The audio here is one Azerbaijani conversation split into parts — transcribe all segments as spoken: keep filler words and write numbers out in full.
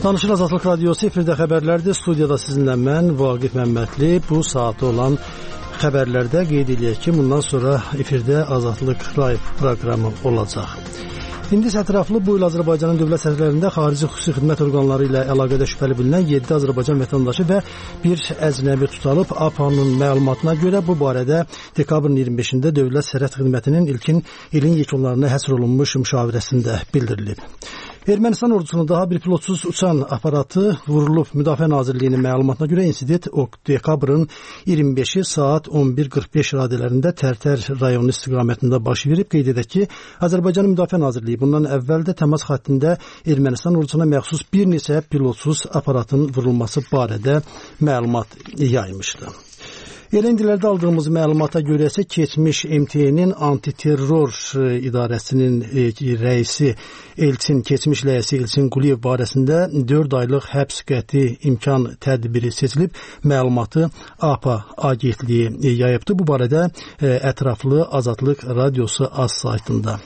Danışır Azadlıq Radiosu efirdə xəbərlərdir. Studiyada sizinlə mən Vaqif Məmmədli. Bu saatda olan xəbərlərdə qeyd edək ki, bundan sonra efirdə Azadlıq Live proqramı olacaq. İndi ətraflı bu il Azərbaycanın dövlət sərhədlərində xarici xüsusi xidmət orqanları ilə əlaqədə şübhəli bilinən yeddi Azərbaycan vətəndaşı və bir əcnəbi tutalıb. A P A-nın məlumatına görə bu barədə dekabrın iyirmi beşində Dövlət Sərhəd Xidmətinin ilkin ilin yekunlarına həsr olunmuş müşavirəsində bildirilib. Ermənistan ordusuna daha bir pilotsuz uçan aparatı vurulub. Müdafiə Nazirliyinin məlumatına görə insident dekabrın iyirmi beşi saat on bir qırx beş radələrində Tərtər rayonu istiqamətində baş verib. Qeyd edək ki, Azərbaycan Müdafiə Nazirliyi bundan əvvəl də təmas xəttində Ermənistan ordusuna məxsus bir neçə pilotsuz aparatın vurulması barədə məlumat yaymışdı. Elə indilərdə aldığımız məlumata görə isə keçmiş M T N-in antiterror idarəsinin rəisi Elçin, keçmiş rəisi Elçin Quliyev barəsində dörd aylıq həbs qəti imkan tədbiri seçilib. Məlumatı A P A agentliyi yayıbdı. Bu barədə ətraflı Azadlıq Radiosu az saytında.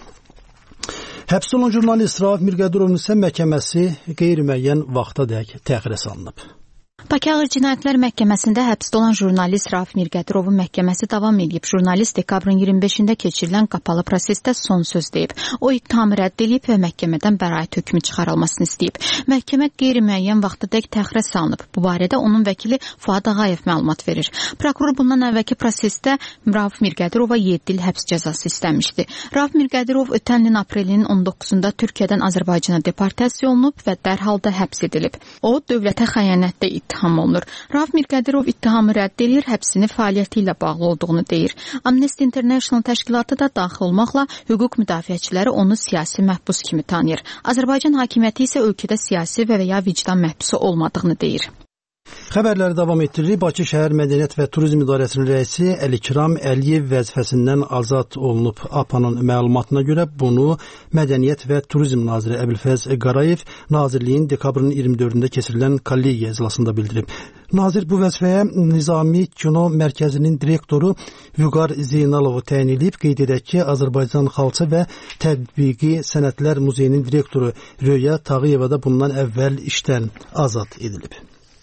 Həbs olunan jurnalist Rauf Mirqədirovun isə məhkəməsi qeyri-müəyyən vaxtadək təxirə salınıb. Bakı Ağır Cinayətlər Məhkəməsində həbsdə olan jurnalist Rauf Mirqədirovun məhkəməsi davam edib. Jurnalist dekabrın iyirmi beşində keçirilən qapalı prosesdə son söz deyib. O ittihamı rədd edib və məhkəmədən bəraət hökmü çıxarılmasını istəyib. Məhkəmə qeyri-müəyyən vaxtadək təxirə salınıb. Bu barədə onun vəkili Fuad Ağayev məlumat verir. Prokuror bundan əvvəlki prosesdə Rauf Mirqədirova yeddi il həbs cəzası istəmişdi. Rauf Mirqədirov ötən ilin aprelinin on doqquzunda Türkiyədən Azərbaycana deportasiya olunub və dərhal da həbs edilib. O, dövlətə xəyanətdə ittiham olunur. Rauf Mirqədirov ittihamı rədd edir, həbsini fəaliyyəti ilə bağlı olduğunu deyir. Amnesty International təşkilatı da daxil olmaqla hüquq müdafiəçiləri onu siyasi məhbus kimi tanıyır. Azərbaycan hakimiyyəti isə ölkədə siyasi və ya vicdan məhbusu olmadığını deyir. Xəbərləri davam etdiririk. Bakı Şəhər Mədəniyyət və Turizm İdarəsinin rəisi Əlikram Əliyev vəzifəsindən azad olunub. A P A-nın məlumatına görə bunu Mədəniyyət və Turizm naziri Əbülfəz Qarayev Nazirliyin dekabrın iyirmi dördündə keçirilən kollegiya iclasında bildirib. Nazir bu vəzifəyə Nizami Kino Mərkəzinin direktoru Vüqar Zeynalovu təyin edib. Qeyd edək ki, Azərbaycan Xalça və Tətbiqi Sənətlər Muzeyinin direktoru Röya Tağıyeva da bundan əvvəl işdən azad edilib.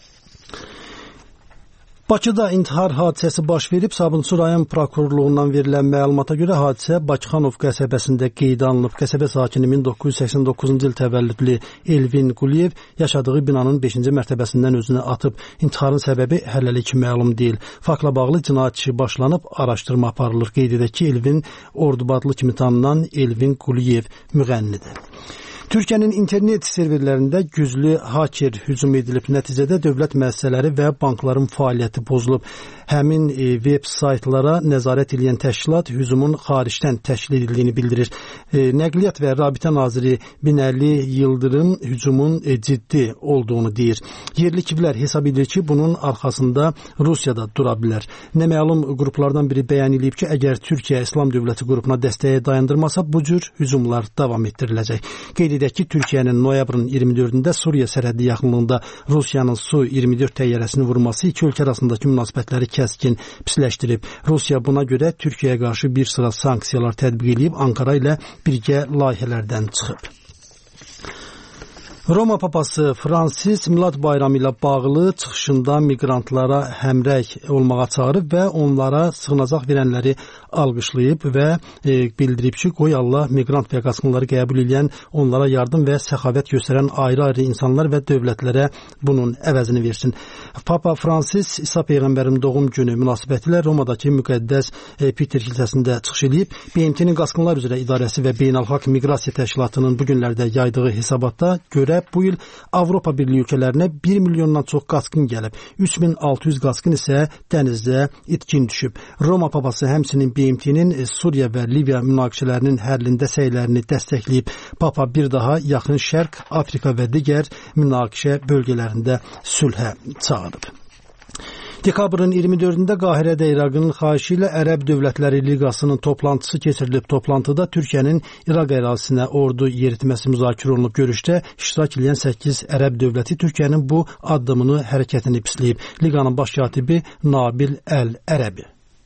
Bakıda intihar hadisəsi baş verib. Sabunçu rayon prokurorluğundan verilən məlumata görə hadisə Bakıxanov qəsəbəsində qeydə alınıb. Qəsəbə sakini min doqquz yüz səksən doqquzuncu il təvəllüdlü Elvin Quliyev yaşadığı binanın beşinci mərtəbəsindən özünü atıb. İntiharın səbəbi hələlik məlum deyil. Faktla bağlı cinayət işi başlanıb, araşdırma aparılır. Qeyd edək ki, Elvin Ordubadlı kimi tanınan Elvin Quliyev müğənnidir. Türkiyənin internet serverlərində güclü haker hücum edilib. Nəticədə dövlət müəssisələri və bankların fəaliyyəti pozulub. Həmin e, veb saytlara nəzarət edən təşkilat hücumun xaricdən təşkil edildiyini bildirir. E, Nəqliyyat və Rabitə naziri Binəli Yıldırım hücumun e, ciddi olduğunu deyir. Yerli kiblər hesab edir ki, bunun arxasında Rusiya da dura bilər. Nə məlum qruplardan biri bəyan edib ki, əgər Türkiyə İslam dövləti qrupuna dəstəyə dayandırmasa, bu cür hücumlar davam etdiriləcək. Qeyd edək ki, Türkiyənin noyabrın iyirmi dördündə Suriya sərhədi yaxınlığında Rusiyanın Su iyirmi dörd təyyarəsini vurması iki ölkə arasındakı münasibətləri kəskin pisləşdirib. Rusiya buna görə Türkiyəyə qarşı bir sıra sanksiyalar tətbiq edib, Ankara ilə birgə layihələrdən çıxıb. Roma papası Fransis Milad bayramı ilə bağlı çıxışında miqrantlara həmrəy olmağa çağırıb və onlara sığınacaq verənləri alqışlayıb və e, bildirib ki, qoy Allah miqrant və qaçqınları qəbul edən, onlara yardım və səxavət göstərən ayrı-ayrı insanlar və dövlətlərə bunun əvəzini versin. Papa Fransis İsa Peyğəmbərin doğum günü münasibətilə Romadakı müqəddəs e, Peter kilsəsində çıxış edib. B M T-nin Qaçqınlar üzrə idarəsi və Beynəlxalq Miqrasiya Təşkilatının bu günlərdə yaydığı hesabatda görə bu il Avropa Birliyi ölkələrinə bir milyondan çox qaçqın gəlib. üç min altı yüz qaçqın isə dənizdə itkin düşüb. Roma papası həmçinin B M T-nin Suriya və Liviya münaqişələrinin həllində səylərini dəstəkləyib. Papa bir daha Yaxın Şərq, Afrika və digər münaqişə bölgələrində sülhə çağırıb. Dekabrın iyirmi dördündə Qahirədə İraqın xahişi ilə Ərəb Dövlətləri Liqasının toplantısı keçirilib. Toplantıda Türkiyənin İraq ərazisinə ordu yeritməsi müzakirə olunub. Görüşdə iştirak edən səkkiz Ərəb dövləti Türkiyənin bu addımını, hərəkətini pisləyib. Liqanın baş katibi Nabil Əl-Ərəbi.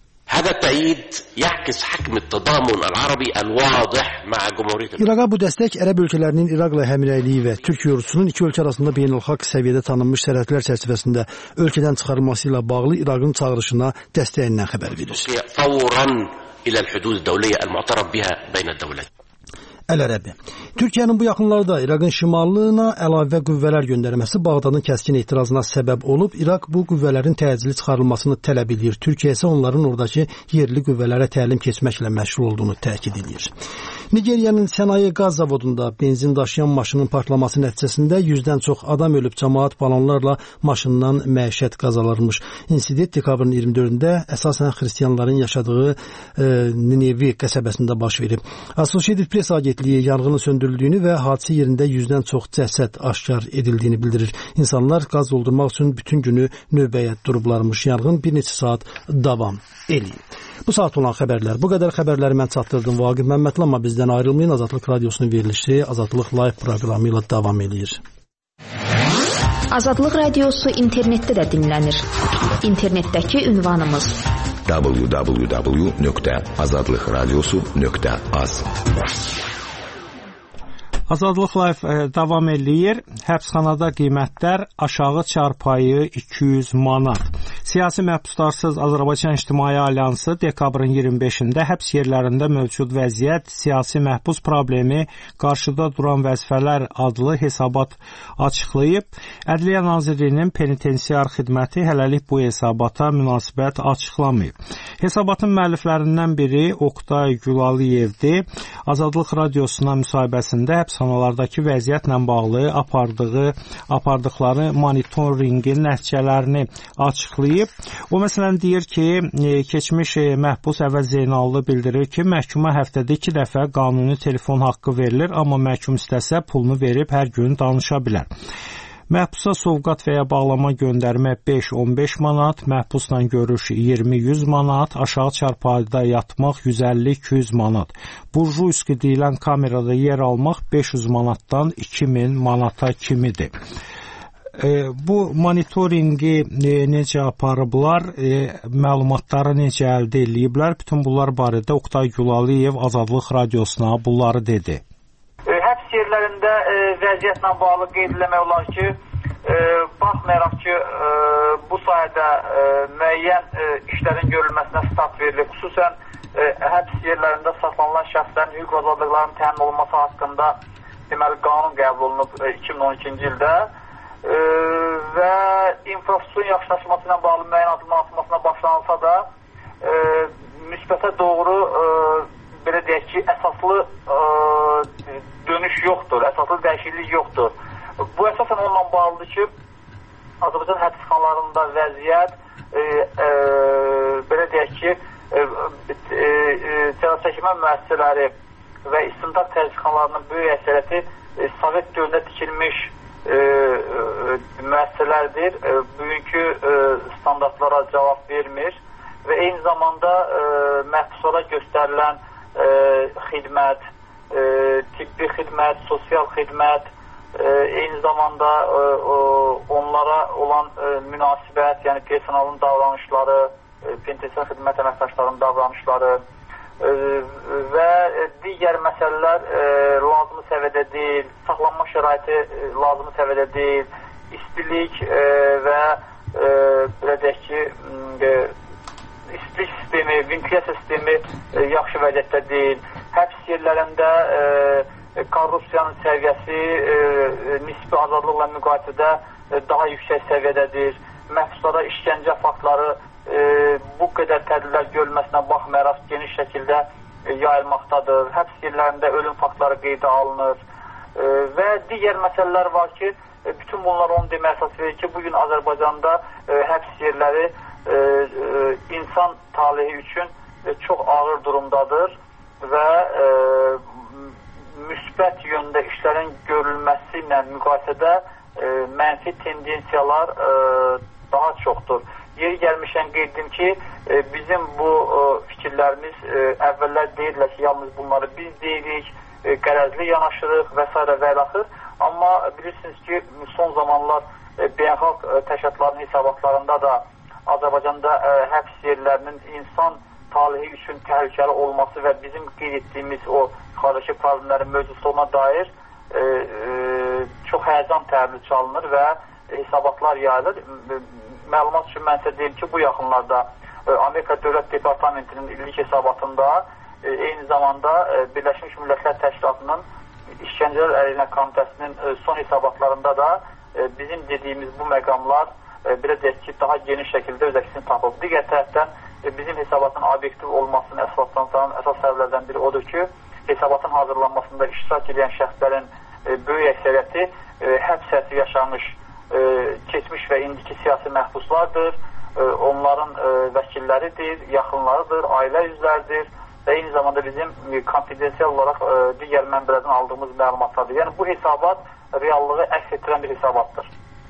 هذا التأييد يعكس حجم التضامن العربي الواضح مع جمهورية İraqa bu dəstək ərəb ölkələrinin İraqla həmrəyliyi və Türk ordusunun iki ölkə arasında beynəlxalq səviyyədə tanınmış sərhədlər çərçivəsində ölkədən çıxarılması ilə bağlı İraqın çağırışına dəstəyindən xəbər verir. فورا إلى الحدود الدولية المعترف بها بين الدولتين. Əl-Ərəbi. Türkiyənin bu yaxınlarda İraqın şimallığına əlavə qüvvələr göndərməsi Bağdadın kəskin etirazına səbəb olub. İraq bu qüvvələrin təcili çıxarılmasını tələb edir. Türkiyə isə onların oradakı yerli qüvvələrə təlim keçməklə məşğul olduğunu təkid edir. Nigeriyanın sənaye qaz zavodunda benzin daşıyan maşının partlaması nəticəsində yüzdən çox adam ölüb, cəmaət balonlarla maşından məişət qazanılmış. İnsident dekabrın iyirmi dördündə əsasən xristianların yaşadığı e, Ninevi qəsəbəsində baş verib. Associated Press agentliyi yanğının söndürüldüyünü və hadisə yerində yüzdən çox cəsəd aşkar edildiyini bildirir. İnsanlar qaz doldurmaq üçün bütün günü növbəyə durublarmış. Yanğın bir neçə saat davam eləyib. Bu saat olan xəbərlər. Bu qədər xəbərləri mən çatdırdım. Vaqif Məmmədli, amma bizdən ayrılmayın. Azadlıq Radiosunun verilişi Azadlıq Live proqramı ilə davam edir. Azadlıq Radiosu internetdə də dinlənir. İnternetdəki ünvanımız w w w nöqtə azadlıq radiosu nöqtə az. Azadlıq Live e, davam eləyir. Həbsxanada qiymətlər aşağı çarpayı iki yüz manat. Siyasi məhbuslarsız Azərbaycan İctimai Alyansı dekabrın iyirmi beşində həbs yerlərində mövcud vəziyyət, siyasi məhbus problemi, qarşıda duran vəzifələr adlı hesabat açıqlayıb. Ədliyyə Nazirliyinin penitensiar xidməti hələlik bu hesabata münasibət açıqlamayıb. Hesabatın müəlliflərindən biri Oqtay Gülalıyevdir. Azadlıq Radiosuna müsahibəsində həbsxanalardakı vəziyyətlə bağlı apardığı, apardıqları monitoringin nəticələrini açıqlayıb. O məsələn deyir ki, keçmiş məhbus Əvəz Zeynallı bildirir ki, məhkuma həftədə iki dəfə qanuni telefon haqqı verilir, amma məhkum istəsə pulunu verib hər gün danışa bilər. Məhbusa sovqat və ya bağlama göndərmə beş on beş manat, məhbusla görüş iyirmi yüz manat, aşağı çarpayıda yatmaq yüz əlli iki yüz manat. Burjuyski deyilən kamerada yer almaq beş yüz manatdan iki min manata kimidir. E, bu monitoringi e, necə aparıblar, e, məlumatları necə əldə ediblər? Bütün bunlar barədə Oqtay Gülaliyev Azadlıq Radiosuna bunları dedi. E, həbs yerlərində e, vəziyyətlə bağlı qeyd etmək olar ki, e, baxmayaraq ki, e, bu sayədə e, müəyyən e, işlərin görülməsinə start verilib. Xüsusən e, həbs yerlərində saxlanılan şəxslərin hüquq və azadlıqlarının təmin olunması haqqında deməli qanun qəbul olunub e, iki min on ikinci ildə. Ee, və infrastrukturun yaxşılaşması ilə bağlı müəyyən adımlar atılmasına başlanılsa da e, müsbətə doğru e, belə deyək ki, əsaslı e, dönüş yoxdur, əsaslı dəyişiklik yoxdur. Bu əsasən onunla bağlıdır ki, Azərbaycan həbsxanalarında vəziyyət e, e, belə deyək ki, e, e, e, cəzaçəkmə müəssisələri və istintaq təzyiqxanalarının böyük əksəriyyəti e, Sovet dövründə tikilmiş E, e, müəssisələrdir. E, bugünkü e, standartlara cavab vermir və eyni zamanda e, məhbuslara göstərilən e, xidmət, e, tibbi xidmət, sosial xidmət, e, eyni zamanda e, o, onlara olan e, münasibət, yəni personalın davranışları, e, penitensiar xidmət əməkdaşlarının davranışları e, və digər məsələlər e, lazımı səviyyədə deyil, saxlanma şəraiti e, lazımı səviyyədə deyil, istilik e, və e, belə deyək ki, e, istilik sistemi, ventilasiya sistemi e, yaxşı vəziyyətdə deyil. Həbs yerlərində e, korrupsiyanın səviyyəsi e, nisbi azadlıqla müqayisədə e, daha yüksək səviyyədədir. Məhbuslara işgəncə faktları e, bu qədər tədbirlər görülməsinə baxmayaraq geniş şəkildə e, yayılmaqdadır. Həbs yerlərində ölüm faktları qeydə alınır e, və digər məsələlər var ki, e, bütün bunlar onu demək əsas verir ki, bugün Azərbaycanda e, həbs yerləri e, e, insan talehi üçün e, çox ağır durumdadır və e, müsbət yöndə işlərin görülməsi ilə müqayisədə e, mənfi tendensiyalar e, daha çoxdur. Yeri gəlmişən qeyd edim ki, e, bizim bu e, fikirlərimiz e, əvvəllər deyirlər ki, yalnız bunları biz deyirik, e, qərəzli yanaşırıq və s. və ilaxır. Amma bilirsiniz ki, son zamanlar e, beynəlxalq e, təşkilatların hesabatlarında da Azərbaycanda e, həbs yerlərinin insan talihi üçün təhlükəli olması və bizim qeyd etdiyimiz o xarici problemlərin mövcudluğuna dair e, e, çox həyəcan təbliğ çalınır və hesabatlar yayılır. Məlumat üçün mən sizə deyim ki, bu yaxınlarda e, Amerika Dövlət Departamentinin illik hesabatında e, eyni zamanda e, Birləşmiş Millətlər Təşkilatının İşgəncələr Əleyhinə Komitəsinin e, son hesabatlarında da e, bizim dediyimiz bu məqamlar e, belə deyək ki, daha geniş şəkildə öz əksini tapıb. Digər tərəfdən e, bizim hesabatın obyektiv olmasının əsaslandıran əsas səbəblərdən biri odur ki, hesabatın hazırlanmasında iştirak edən şəxslərin e, böyük əksəriyyəti e, həbs həbsi yaşamış e, keçmiş və indiki siyasi məhbuslardır, e, onların e, vəkilləridir, yaxınlarıdır, ailə üzvləridir və eyni zamanda bizim e, konfidensial olaraq e, digər mənbələrdən aldığımız məlumatlardır. Yəni bu hesabat reallığı əks etdirən bir hesabatdır.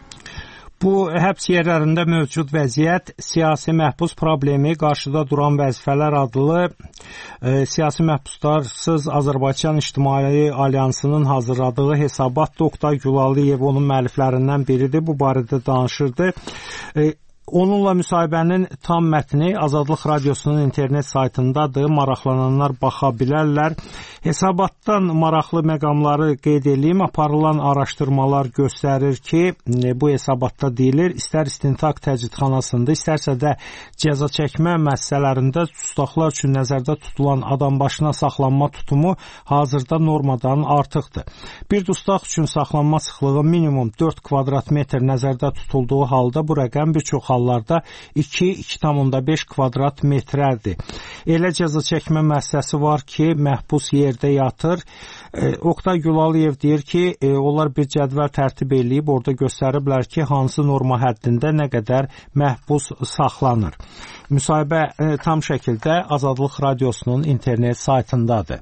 Bu həbs yerlərində mövcud vəziyyət siyasi məhbus problemi, qarşıda duran vəzifələr adlı e, siyasi məhbuslarsız Azərbaycan İctimai Alyansının hazırladığı hesabat Oqtay Gülaliyev onun müəlliflərindən biridir. Bu barədə danışırdı. E, Onunla müsahibənin tam mətni Azadlıq Radiosunun internet saytındadır. Maraqlananlar baxa bilərlər. Hesabatdan maraqlı məqamları qeyd edeyim. Aparılan araşdırmalar göstərir ki, bu hesabatda deyilir, istər istintaq təcridxanasında, istərsə də cəza çəkmə müəssisələrində tutaqlar üçün nəzərdə tutulan adam başına saxlanma tutumu hazırda normadan artıqdır. Bir dustaq üçün saxlanma sıxlığı minimum dörd kvadrat metr nəzərdə tutulduğu halda bu rəqəm bir çox hallarda iki iki tam beş kvadrat metrərdir. Elə cəza çəkmə müəssisəsi var ki, məhbus yerdə yatır. E, Oqtay Gülaliyev deyir ki, e, onlar bir cədvəl tərtib eləyib, orada göstəriblər ki, hansı norma həddində nə qədər məhbus saxlanır. Müsahibə e, tam şəkildə Azadlıq Radiosunun internet saytındadır.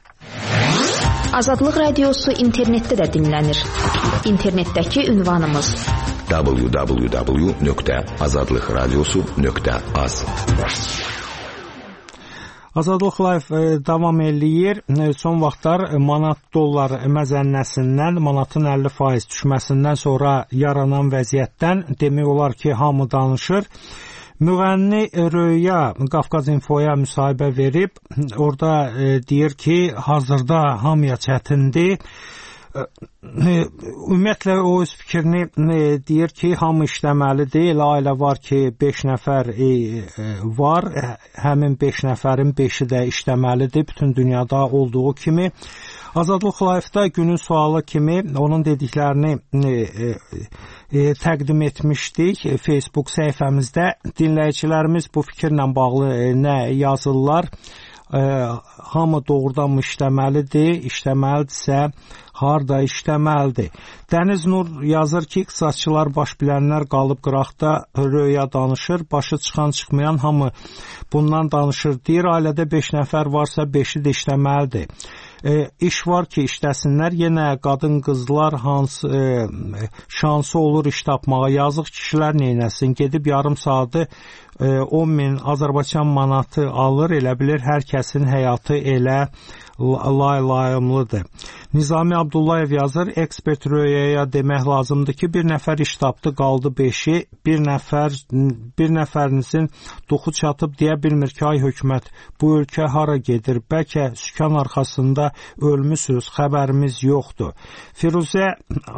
Azadlıq Radiosu internetdə də dinlənir. İnternetdəki ünvanımız w w w nöqtə azadlıq radiosu nöqtə az. Azadlıq Live e, davam eləyir. E, son vaxtlar manat-dollar məzənnəsindən, manatın əlli faiz düşməsindən sonra yaranan vəziyyətdən demək olar ki, hamı danışır. Müğənni Röya Qafqaz İnfoya müsahibə verib, orada e, deyir ki, hazırda hamıya çətindir. Ümumiyyətlə o öz fikrini e, deyir ki, hamı işləməlidir. Elə ailə var ki, beş nəfər e, e, var. Həmin beş nəfərin beşi də işləməlidir. Bütün dünyada olduğu kimi. Azadlıq Live-da günün sualı kimi onun dediklərini e, e, e, təqdim etmişdik Facebook səhifəmizdə. Dinləyicilərimiz bu fikirlə bağlı e, nə yazırlar? E, hamı doğrudanmı işləməlidir? İşləməlidirsə harda işləməlidir? Dəniz Nur yazır ki, iqtisadçılar, baş bilənlər qalıb qıraqda Röya danışır. Başı çıxan çıxmayan hamı bundan danışır. Deyir, ailədə beş nəfər varsa beşi də işləməlidir. E, iş var ki, işləsinlər. Yenə qadın qızlar hansı e, şansı olur iş tapmağa. Yazıq kişilər neynəsin? Gedib yarım saatı e, on min Azərbaycan manatı alır. Elə bilir hər kəsin həyatı elə lay-layımlıdır. Nizami Abdullayev yazır, ekspert Röyəyə demək lazımdır ki, bir nəfər iş tapdı, qaldı beşi, bir nəfər bir nəfərinizin duxu çatıb deyə bilmir ki, ay hökumət, bu ölkə hara gedir? Bəlkə sükan arxasında ölmüsünüz, xəbərimiz yoxdur. Firuzə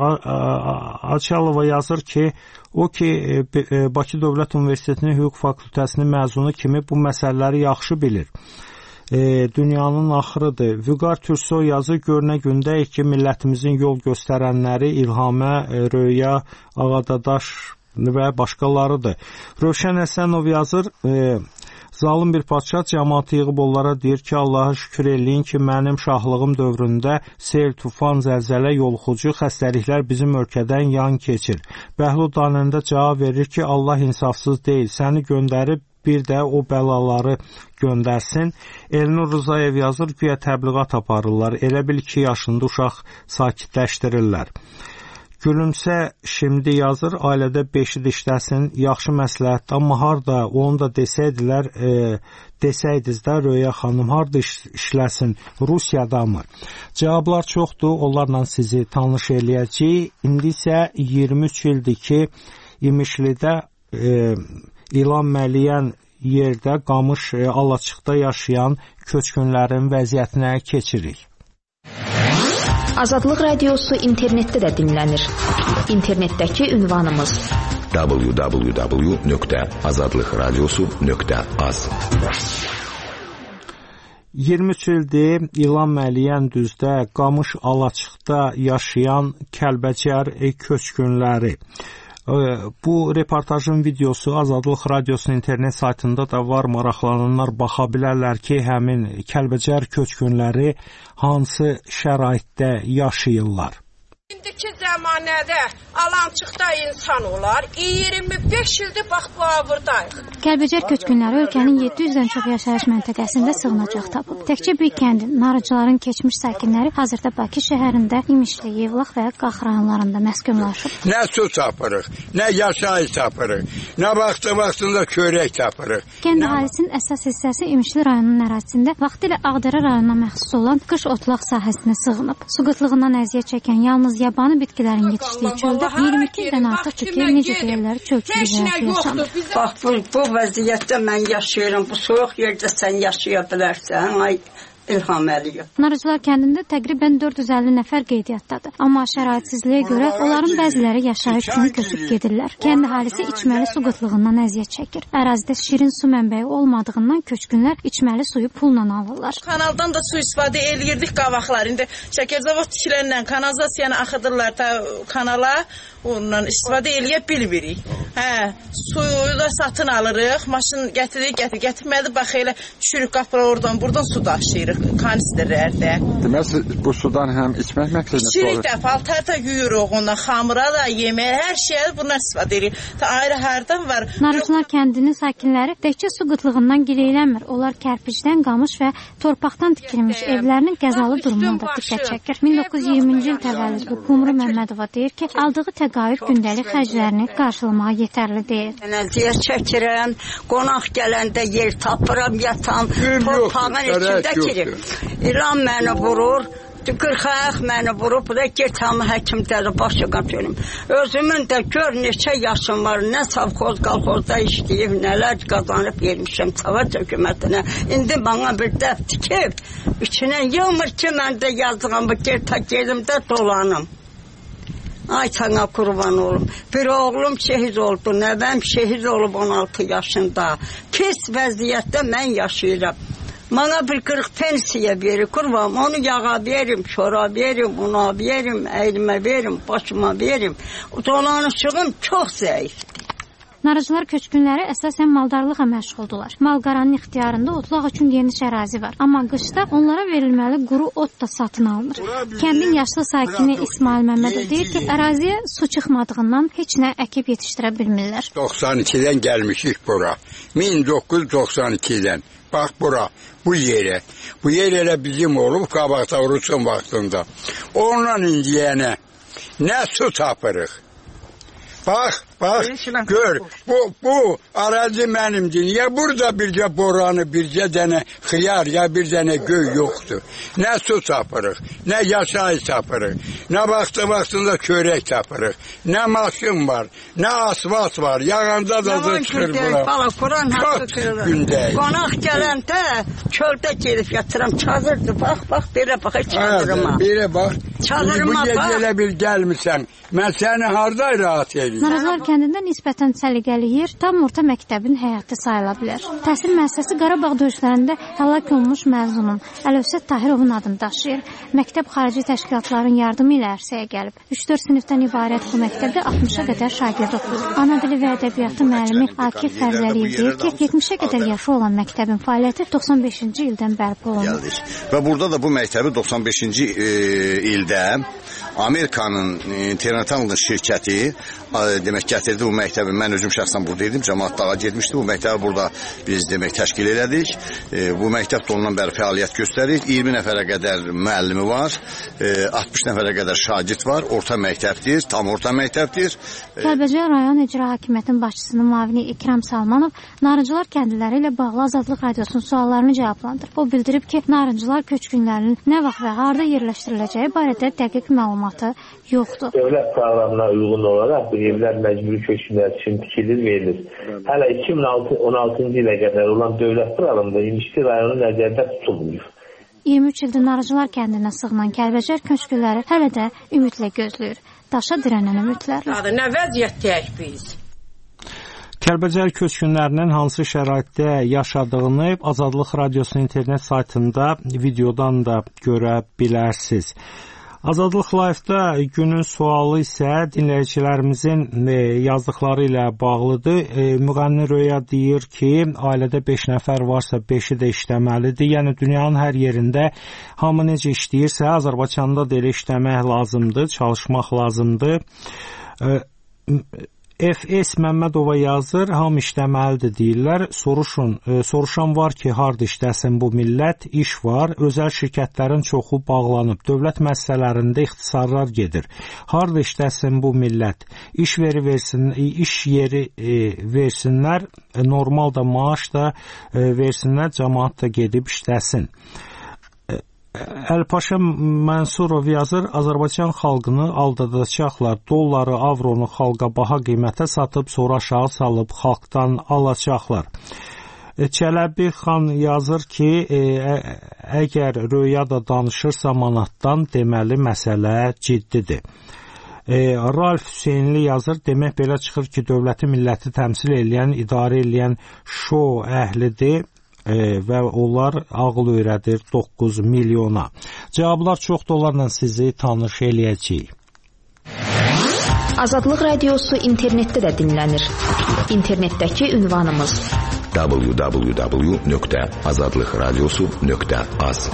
Açalova yazır ki, o ki, Bakı Dövlət Universitetinin Hüquq Fakültəsinin məzunu kimi bu məsələləri yaxşı bilir. E, dünyanın axırıdır. Vüqar Türso yazı görünə gündəyik ki, millətimizin yol göstərənləri İlhamə, e, Röya, Ağadadaş və başqalarıdır. Rövşən Həsənov yazır, e, zalım bir padşah cəmaatı yığıb onlara deyir ki, Allaha şükür eləyin ki, mənim şahlığım dövründə sel, tufan, zəlzələ, yoluxucu xəstəliklər bizim ölkədən yan keçir. Bəhlul Danəndə cavab verir ki, Allah insafsız deyil, səni göndərib bir də o bəlaları göndərsin. Elnur Rızayev yazır, güya təbliğat aparırlar. Elə bil iki yaşında uşaq sakitləşdirirlər. Gülümsə şimdi yazır, ailədə beşi dişləsin, yaxşı məsləhətdir, amma harda onu da desəydilər, e, desəydiniz də Röya xanım, harda iş, işləsin, Rusiyada mı? Cavablar çoxdur, onlarla sizi tanış eləyəcəyik. İndi isə iyirmi üç ildir ki, İmişlidə e, İlham Məliyan yerdə Qamış Alaçıqda yaşayan köçkünlərin vəziyyətinə keçirik. Azadlıq Radiosu internetdə də dinlənir. İnternetdəki ünvanımız w w w nöqtə azadlıq radiosu nöqtə az. iyirmi üç ildir İlan Məliyən düzdə Qamış Alaçıqda yaşayan Kəlbəcər köçkünləri. Bu reportajın videosu Azadlıq Radiosunun internet saytında da var. Maraqlananlar baxa bilərlər ki, həmin Kəlbəcər köçkünləri hansı şəraitdə yaşayırlar. İndiki zəmanədə Alaçıqda insan olar. iyirmi beş ildir bax bu avırdayıq. Kəlbəcər köçkünləri ölkənin yeddi yüzdən çox yaşayış məntəqəsində sığınacaq tapıb. Təkcə bir kəndin, Narıcıların keçmiş sakinləri hazırda Bakı şəhərində, İmişli, Yevlax və Qax rayonlarında məskunlaşıb. Nə su tapırıq, nə yaşayış tapırıq, nə vaxtı-vaxtında çörək tapırıq. Kənd əhalisinin əsas hissəsi İmişli rayonunun ərazisində vaxtilə Ağdərə rayonuna məxsus olan qış otlaq sahəsinə sığınıb. Su qıtlığından əziyyət çəkən yalnız yabani bitkilərin yetişdiyi çöldə iyirmi iki ildən artıq ki, necə deyirlər, çölçülük həyatı yaşanır. Bax, bu, bu vəziyyətdə mən yaşayıram, bu soyuq yerdə sən yaşaya bilərsən, ay İlham Əliyev. Narıcılar kəndində təqribən dörd yüz əlli nəfər qeydiyyatdadır. Amma şəraitsizliyə görə onların bəziləri yaşayış üçün köçüb gedirlər. Kənd əhalisi içməli su qıtlığından əziyyət çəkir. Ərazidə şirin su mənbəyi olmadığından köçkünlər içməli suyu pulla alırlar. Kanaldan da su istifadə eləyirdik qavaqlar. İndi şəkərzavod tikilənlə kanalizasiyanı axıdırlar da kanala, ondan istifadə eləyə bilmirik. Hə, suyu da satın alırıq, maşın gətirik, gətir, gətirmədi, bax elə düşürük qapıra oradan, buradan su daşıyırıq. Kanisterlərdə. Deməli, bu sudan həm içmək məqsədlə olur. İçirik də, paltar da yuyuruq ondan, xamura da, yemək, hər şeyə bundan istifadə edirik. Ayrı hərdən var. Narıcılar kəndinin sakinləri təkcə su qıtlığından gileylənmir. Onlar kərpicdən, qamış və torpaqdan tikilmiş evlərinin qəzalı durumuna da diqqət çəkir. min doqquz yüz iyirminci il təvəllüdlü Qumru Məmmədova deyir ki, aldığı təqaüd gündəlik xərclərini qarşılamağa yetərli deyil. Əziyyət çəkirəm, qonaq gələndə yer tapıram, yatam, torpağın içində girir. İlan məni vurur, qırxayaq məni vurub, bu da get hamı həkimdədir, başa qatırım. Özümün də gör neçə yaşım var, nə savxoz, qalxozda işləyib, nələr qazanıb yermişəm Çavaç hökumətinə. İndi bana bir dəf tikib, içinə yığmır ki, mən də yazığım, bu get ta gerimdə dolanım. Ay sana kurban olum. Bir oğlum şehit oldu, nəvəm şehit olub on altı yaşında. Pis vəziyyətdə mən yaşayıram. Bana bir qırıq pensiya verir, kurban, onu yağa verim, şora verim, ona verim, əylime verim, başıma verim. Dolanışığım çox zəifdir. Narıcılar köçkünləri əsasən maldarlıqla məşğuldular. Malqaranın ixtiyarında otlaq üçün geniş ərazi var. Amma qışda onlara verilməli quru ot da satın alınır. Kəndin yaşlı sakini İsmail Məmmədov deyir ki, əraziyə su çıxmadığından heç nə əkib yetişdirə bilmirlər. doxsan ikidən gəlmişik bura. min doqquz yüz doxsan ikidən. Bax bura, bu yerə. Bu yer elə bizim olub qabaqda Rusun vaxtında. Ondan indiyənə nə su tapırıq? Bax, bax, gör, bu, bu arazi mənimdir. Niyə burada bircə boranı, bircə dənə xiyar, ya bir dənə göy yoxdur? Nə su tapırıq, nə yaşayış tapırıq, nə vaxtı-vaxtında çörək tapırıq, nə maşın var, nə asfalt var, yağanda da zıçqır bura. Çox gündəyik. Qonaq gələndə çöldə gedib yatıram, çadırdır, bax, bax, belə bax, çadırıma. Belə bax, çadırıma bu gecə elə bir gəlmirsən, mən səni harada rahat edeyim? Narıcılar kəndində nisbətən səliqəli yer tam orta məktəbin həyatı sayıla bilər. Təhsil müəssisəsi Qarabağ döyüşlərində həlak olmuş məzunun Əlövsət Tahirovun adını daşıyır. Məktəb xarici təşkilatların yardımı ilə ərsəyə gəlib. üç dörd sinifdən ibarət bu məktəbdə altmışa qədər şagird oxuyur. Ana dili və ədəbiyyatı müəllimi Akif Fərzəliyev deyir ki, yetmişə qədər yaşı olan məktəbin fəaliyyəti doxsan beşinci ildən bərpa olunur. Və burada da bu məktəbi doxsan beşinci e, ildə Amerikanın international şirkəti demək gətirdi bu məktəbi. Mən özüm şəxsən burada idim, cəmaət dağa getmişdi. Bu məktəbi burada biz demək təşkil elədik. E, bu məktəbdə ondan bəri fəaliyyət göstərir. iyirmi nəfərə qədər müəllimi var, e, altmış nəfərə qədər şagird var. Orta məktəbdir, tam orta məktəbdir. E, Kəlbəcər rayon icra hakimiyyətinin başçısının müavini İkram Salmanov Narıncılar kəndliləri ilə bağlı Azadlıq Radiosunun suallarını cavablandırıb. O bildirib ki, Narıncılar köçkünlərinin nə vaxt və harda yerləşdiriləcəyi barədə dəqiq məlumatı yoxdur. Dövlət proqramına uyğun olaraq bu evlər məcburi məcburi köçkünlər üçün tikilir, verilir. Hələ iki min on altıncı ilə qədər olan dövlət planında İmişli rayonu nəzərdə tutulmuyor. iyirmi üç ildir Narıcılar kəndinə sığınan Kəlbəcər köçkünləri hələ də ümidlə gözləyir. Daşa dirənən ümidlərlə. Nə vəziyyətdəyik biz? Kəlbəcər köçkünlərinin hansı şəraitdə yaşadığını Azadlıq Radiosunun internet saytında videodan da görə bilərsiniz. Azadlıq Live-da günün sualı isə dinləyicilərimizin yazdıqları ilə bağlıdır. Müğənni Röya deyir ki, ailədə beş nəfər varsa beşi də işləməlidir. Yəni dünyanın hər yerində hamı necə işləyirsə, Azərbaycanda da elə işləmək lazımdır, çalışmaq lazımdır. F S Məmmədova yazır, hamı işləməlidir deyirlər. Soruşun, e, soruşan var ki, harda işləsin bu millət? İş var, özəl şirkətlərin çoxu bağlanıb, dövlət müəssisələrində ixtisarlar gedir. Harda işləsin bu millət? İş veri versin, iş yeri e, versinlər, e, normal da maaş da e, versinlər, cəmaət də gedib işləsin. Əlpaşa Mənsurov yazır, Azərbaycan xalqını aldadacaqlar, dolları, avronu xalqa baha qiymətə satıb, sonra aşağı salıb xalqdan alacaqlar. Çələbi xan yazır ki, e, əgər Röya da danışırsa manatdan, deməli məsələ ciddidir. E, Ralf Hüseynli yazır, demək belə çıxır ki, dövləti milləti təmsil edən, idarə edən şou əhlidir. E, və onlar ağıl öyrədir doqquz milyona. Cavablar çoxdur, onlarla sizi tanış eləyəcəyik. Azadlıq Radiosu internetdə də dinlənir. İnternetdəki ünvanımız w w w nöqtə azadlıq radiosu nöqtə az.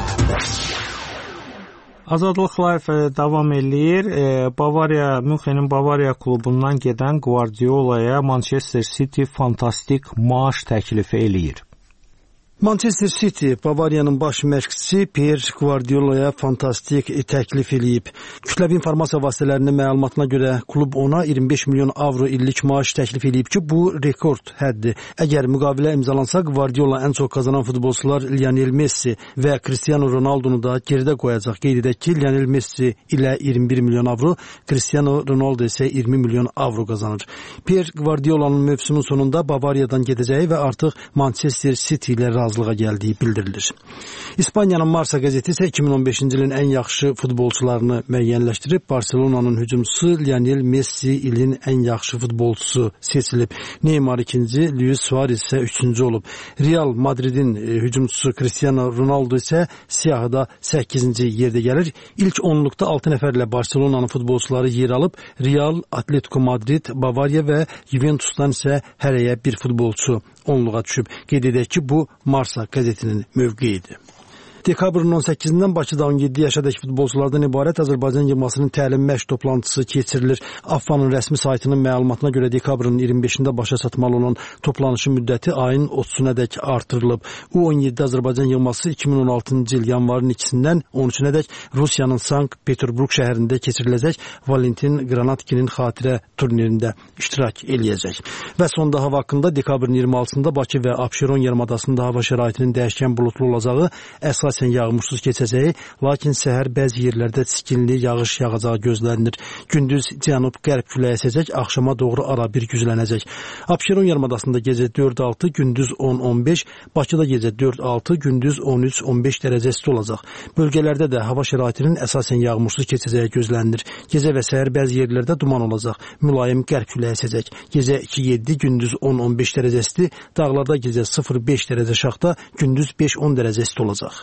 Azadlıq Live davam eləyir. E, Bavariya, Münxenin Bavariya klubundan gedən Guardiolaya Manchester City fantastik maaş təklif eləyir. Manchester City Bavariyanın baş məşqçisi Pep Guardiolaya fantastik təklif eləyib. Kütləvi informasiya vasitələrinin məlumatına görə klub ona iyirmi beş milyon avro illik maaş təklif eləyib ki, bu rekord həddir. Əgər müqavilə imzalansa, Guardiola ən çox qazanan futbolçular Lionel Messi və Cristiano Ronaldonu da geridə qoyacaq. Qeyd edək ki, Lionel Messi ilə iyirmi bir milyon avro, Cristiano Ronaldo isə iyirmi milyon avro qazanır. Pep Guardiolanın mövsümün sonunda Bavariyadan gedəcəyi və artıq Manchester City ilə razılığa gəldiyi bildirilir. İspaniyanın Marca qəzeti isə iki min on beşinci ilin ən yaxşı futbolçularını müəyyənləşdirib. Barcelonanın hücumçusu Lionel Messi ilin ən yaxşı futbolçusu seçilib. Neymar ikinci, Luis Suarez isə üçüncü olub. Real Madridin hücumçusu Cristiano Ronaldo isə siyahıda səkkizinci yerdə gəlir. İlk onluqda altı nəfərlə Barcelonanın futbolçuları yer alıb. Real, Atletico Madrid, Bavariya və Juventusdan isə hərəyə bir futbolçu onluğa düşüb. Qeyd edək ki, bu Marca qəzetinin mövqeyidir. Dekabrın on səkkizindən Bakıda on yeddi yaşadakı futbolçulardan ibarət Azərbaycan yığmasının təlim məşq toplantısı keçirilir. AFFA'nın rəsmi saytının məlumatına görə dekabrın iyirmi beşində başa çatmalı olan toplanışın müddəti ayın otuzunadək artırılıb. U on yeddi Azərbaycan yığması iki min on altıncı il yanvarın ikisindən on üçünədək Rusiyanın Sankt-Peterburg şəhərində keçiriləcək Valentin Granatkinin xatirə turnirində iştirak eləyəcək. Və sonda hava haqqında dekabrın iyirmi altısında Bakı və Abşeron yarımadasında hava şəraitinin dəyişkən buludlu olacağı, əsas yağmursuz keçəcəyi, lakin səhər bəzi yerlərdə çiskinli yağış yağacağı gözlənilir. Gündüz cənub-qərb küləyi əsəcək, axşama doğru ara bir güclənəcək. Abşeron yarımadasında gecə dörd altı, gündüz on on beş, Bakıda gecə dörd altı, gündüz on üç on beş dərəcəsi olacaq. Bölgələrdə də hava şəraitinin əsasən yağmursuz keçəcəyi gözlənilir. Gecə və səhər bəzi yerlərdə duman olacaq. Mülayim qərb küləyi əsəcək. Gecə iki yeddi, gündüz on on beş dərəcəsi, dağlarda gecə sıfır beş dərəcə şaxta, gündüz beş on dərəcəsi olacaq.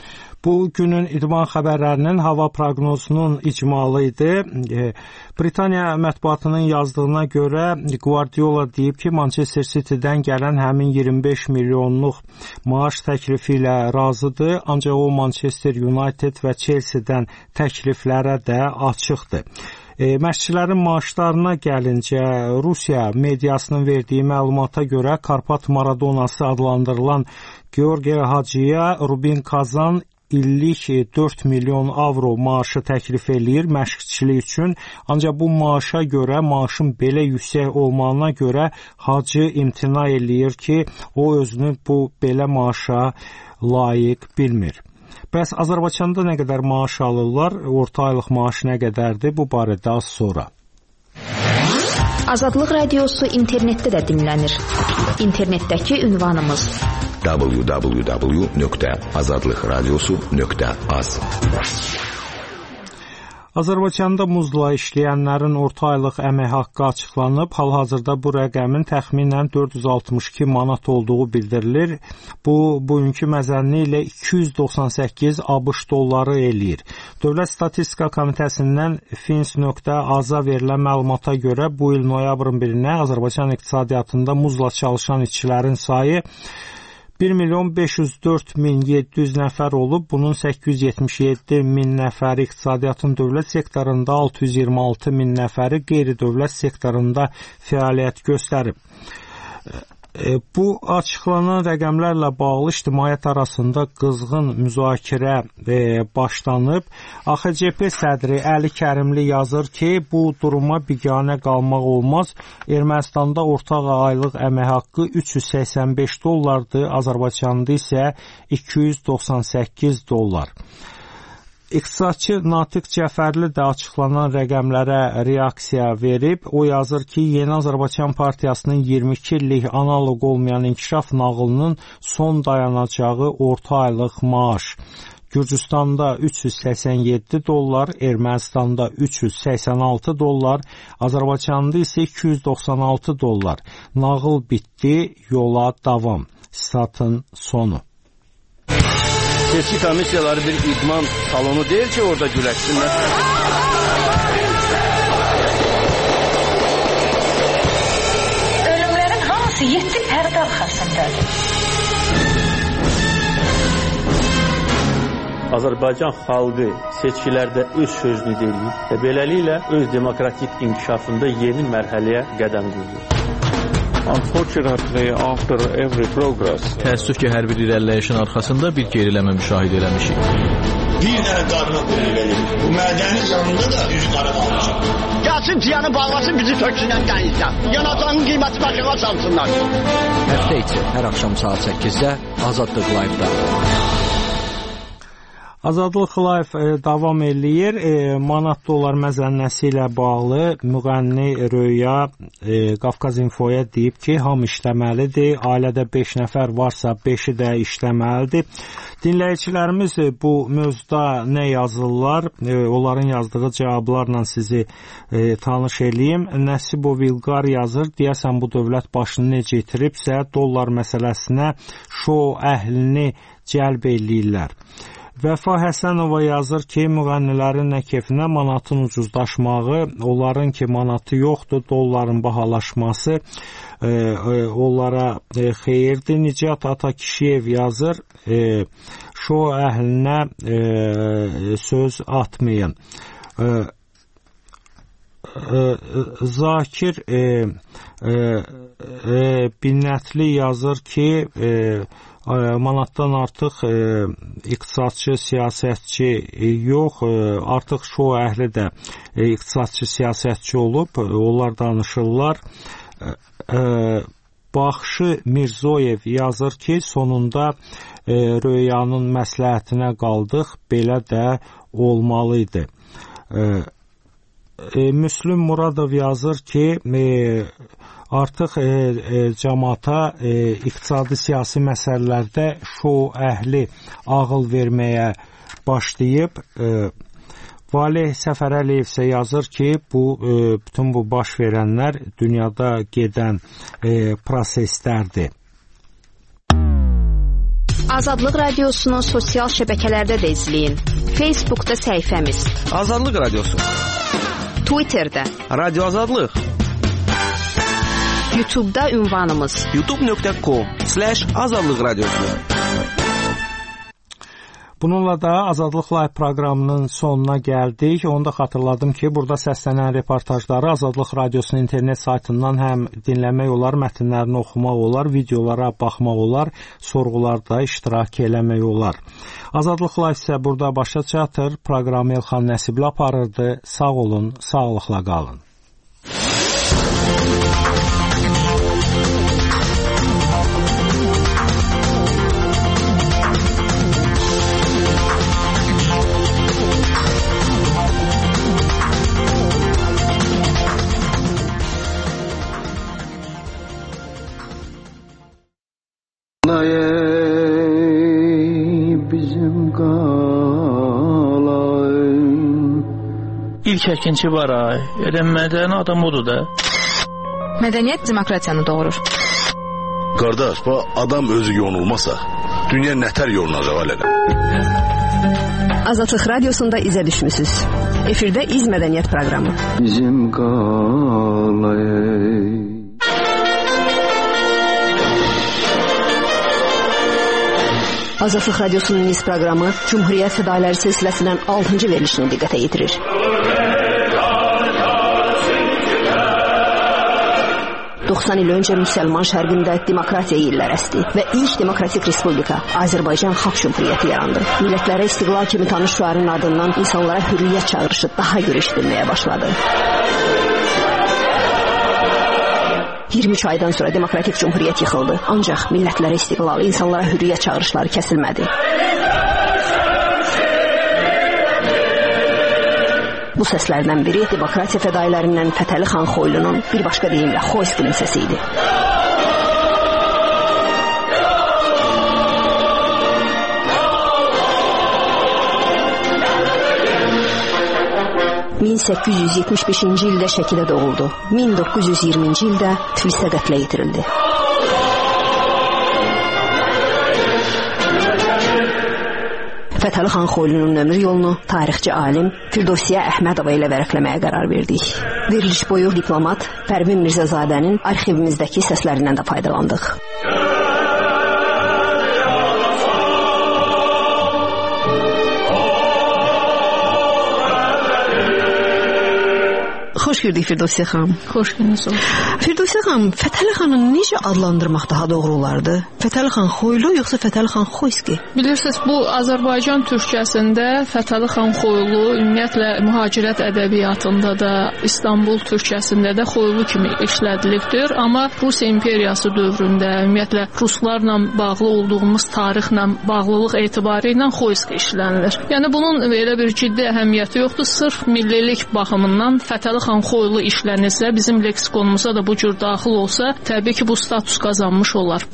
Bu günün idman xəbərlərinin hava proqnozunun icmalı idi. Britaniya mətbuatının yazdığına görə Guardiola deyib ki, Manchester City-dən gələn həmin iyirmi beş milyonluq maaş təklifi ilə razıdır, ancaq o Manchester United və Chelsea-dən təkliflərə də açıqdır. E, məşqçilərin maaşlarına gəlincə, Rusiya mediasının verdiyi məlumata görə Karpat Maradonası adlandırılan Georgiy Hacıya Rubin Kazan illik dörd milyon avro maaşı təklif eləyir məşqçilik üçün. Ancaq bu maaşa görə, maaşın belə yüksək olmağına görə Hacı imtina eləyir ki, o özünü bu belə maaşa layiq bilmir. Bəs Azərbaycanda nə qədər maaş alırlar? Orta aylıq maaş nə qədərdir? Bu barədə az sonra. Azadlıq Radiosu internetdə də dinlənir. İnternetdəki ünvanımız w w w nöqtə azadlıq radiosu nöqtə az. Azərbaycanda muzla işləyənlərin orta aylıq əmək haqqı açıqlanıb. Hal-hazırda bu rəqəmin təxminən dörd yüz altmış iki manat olduğu bildirilir. Bu, bugünkü məzənni ilə iki yüz doxsan səkkiz ABŞ dolları eləyir. Dövlət Statistika Komitəsindən fins.az-a verilən məlumata görə bu il noyabrın birinə Azərbaycan iqtisadiyyatında muzla çalışan işçilərin sayı bir milyon beş yüz dörd min yeddi yüz nəfər olub. Bunun səkkiz yüz yetmiş yeddi min nəfəri iqtisadiyyatın dövlət sektorunda, altı yüz iyirmi altı min nəfəri qeyri-dövlət sektorunda fəaliyyət göstərib. Bu açıqlanan rəqəmlərlə bağlı ictimaiyyət arasında qızğın müzakirə başlanıb. A X C P sədri Əli Kərimli yazır ki, bu duruma biganə qalmaq olmaz. Ermənistanda ortaq aylıq əmək haqqı üç yüz səksən beş dollardır, Azərbaycanda isə iki yüz doxsan səkkiz dollar. İqtisadçı Natiq Cəfərli də açıqlanan rəqəmlərə reaksiya verib. O yazır ki, Yeni Azərbaycan Partiyasının iyirmi iki illik analoq olmayan inkişaf nağılının son dayanacağı orta aylıq maaş. Gürcüstanda üç yüz səksən yeddi dollar, Ermənistanda üç yüz səksən altı dollar, Azərbaycanda isə iki yüz doxsan altı dollar. Nağıl bitdi, yola davam. Statın sonu. Seçki komissiyaları bir idman salonu deyil ki, orada güləşsinlər. Ölümlərin hamısı yeddi pərdə arxasındadır. Azərbaycan xalqı seçkilərdə öz sözünü deyir və beləliklə öz demokratik inkişafında yeni mərhələyə qədəm qoyur. Unfortunately, after every progress, təəssüf ki, hər bir irəliləyişin arxasında bir geriləmə müşahidə eləmişik. Bir dənə qarına qoyulur. Bu mədənin yanında da yüz qara qalmışıq. Gəlsin ciyanı bağlasın, bizi töksünən dənizdən. Yanacağın qiyməti başına salsınlar. Həftə içi hər axşam saat səkkizdə Azadlıq Live-da. Azadlıq Live e, davam eləyir. E, manat dollar məzənnəsi ilə bağlı müğənni Röya e, Qafqaz Infoya deyib ki, hamı işləməlidir. Ailədə beş nəfər varsa beşi də işləməlidir. Dinləyicilərimiz bu mövzuda nə yazırlar? E, onların yazdığı cavablarla sizi e, tanış eləyim. Nəsibov İlqar yazır. Deyəsən bu dövlət başını necə itiribsə, dollar məsələsinə şou əhlini cəlb eləyirlər. Vəfa Həsənova yazır ki, müğənnilərin nə kefinə manatın ucuzlaşmağı, onların ki manatı yoxdur, dolların bahalaşması e, e, onlara e, xeyirdir. Nicat Atakişiyev yazır, e, şou əhlinə e, söz atmayın. E, e, Zakir e, e, e, Binnətli yazır ki, e, manatdan artıq e, iqtisadçı, siyasətçi e, yox, e, artıq şou əhli də e, iqtisadçı, siyasətçi olub, e, onlar danışırlar. E, e, Baxşı Mirzoyev yazır ki, sonunda e, Röyanın məsləhətinə qaldıq, belə də olmalıydı. E, e, Müslüm Muradov yazır ki, e, artıq e, e, cəmaata e, iqtisadi siyasi məsələlərdə şou əhli ağıl verməyə başlayıb. E, Valeh Səfərəliyev isə yazır ki, bu e, bütün bu baş verənlər dünyada gedən e, proseslərdir. Azadlıq Radiosunu sosial şəbəkələrdə də izləyin. Facebookda səhifəmiz Azadlıq Radiosu, Twitterdə Radio Azadlıq, YouTube'da ünvanımız youtube nöqtə com slash azadlıq radiosu. Bununla da Azadlıq Live proqramının sonuna gəldik. Onu da xatırladım ki, burada səslənən reportajları Azadlıq Radiosunun internet saytından həm dinləmək olar, mətnlərini oxumaq olar, videolara baxmaq olar, sorğularda iştirak eləmək olar. Azadlıq Live isə burada başa çatır. Proqramı Elxan Nəsibli aparırdı. Sağ olun, sağlıqla qalın. bizim qalayım. İlk əkinçi var ay. Elə mədəni adam odur da. Mədəniyyət demokratiyanı doğurur. Qardaş, bu adam özü yonulmasa, dünya nətər yolunacaq alələ. Azadlıq Radiosunda izə düşmüsünüz. Efirdə İz Mədəniyyət proqramı. Bizim qalayım. Azadlıq Radiosunun İz proqramı Cumhuriyyət Fədailləri silsiləsindən altıncı verilişini diqqətə yetirir. doxsan il öncə müsəlman şərqində demokratiya illər əsdi və ilk demokratik respublika Azərbaycan Xalq Cümhuriyyəti yarandı. Millətlərə istiqlal kimi tanış şüarın ardından insanlara hürriyyət çağırışı daha görə eşidilməyə başladı. iyirmi üç aydan sonra demokratik cümhuriyyət yıxıldı. Ancaq millətlərə istiqlal, insanlara hürriyyət çağırışları kəsilmədi. Bu səslərdən biri demokratiya fədaillərindən Fətəli xan Xoylunun, bir başqa deyimlə Xoyskinin səsi idi. min səkkiz yüz yetmiş beşinci ildə Şəkidə doğuldu. min doqquz yüz iyirminci ildə Tiflisdə qətlə yetirildi. Fətəli xan Xoylunun ömür yolunu tarixçi alim Firdovsiyə Əhmədova ilə vərəqləməyə qərar verdik. Veriliş boyu diplomat Pərvin Mirzəzadənin arxivimizdəki səslərindən də faydalandıq. Xoş gördük Firdovsiyə xanım. Xoş gördünüz. Firdovsiyə xanım, Fətəli xanı necə adlandırmaq daha doğru olardı? Fətəli xan Xoylu yoxsa Fətəli xan Xoyski? Bilirsiniz, bu Azərbaycan türkçəsində Fətəli xan Xoylu ümumiyyətlə mühacirət ədəbiyyatında da, İstanbul türkçəsində də Xoylu kimi işlədilibdir. Amma Rusiya imperiyası dövründə ümumiyyətlə ruslarla bağlı olduğumuz tarixlə bağlılıq etibarı ilə Xoyski işlənilir. Yəni bunun elə bir ciddi əhəmiyyəti yoxdur. Sırf millilik baxımından Fətəli xan Xoylu işlənirsə, bizim leksikonumuza da bu cür daxil olsa, təbii ki, bu status qazanmış olar.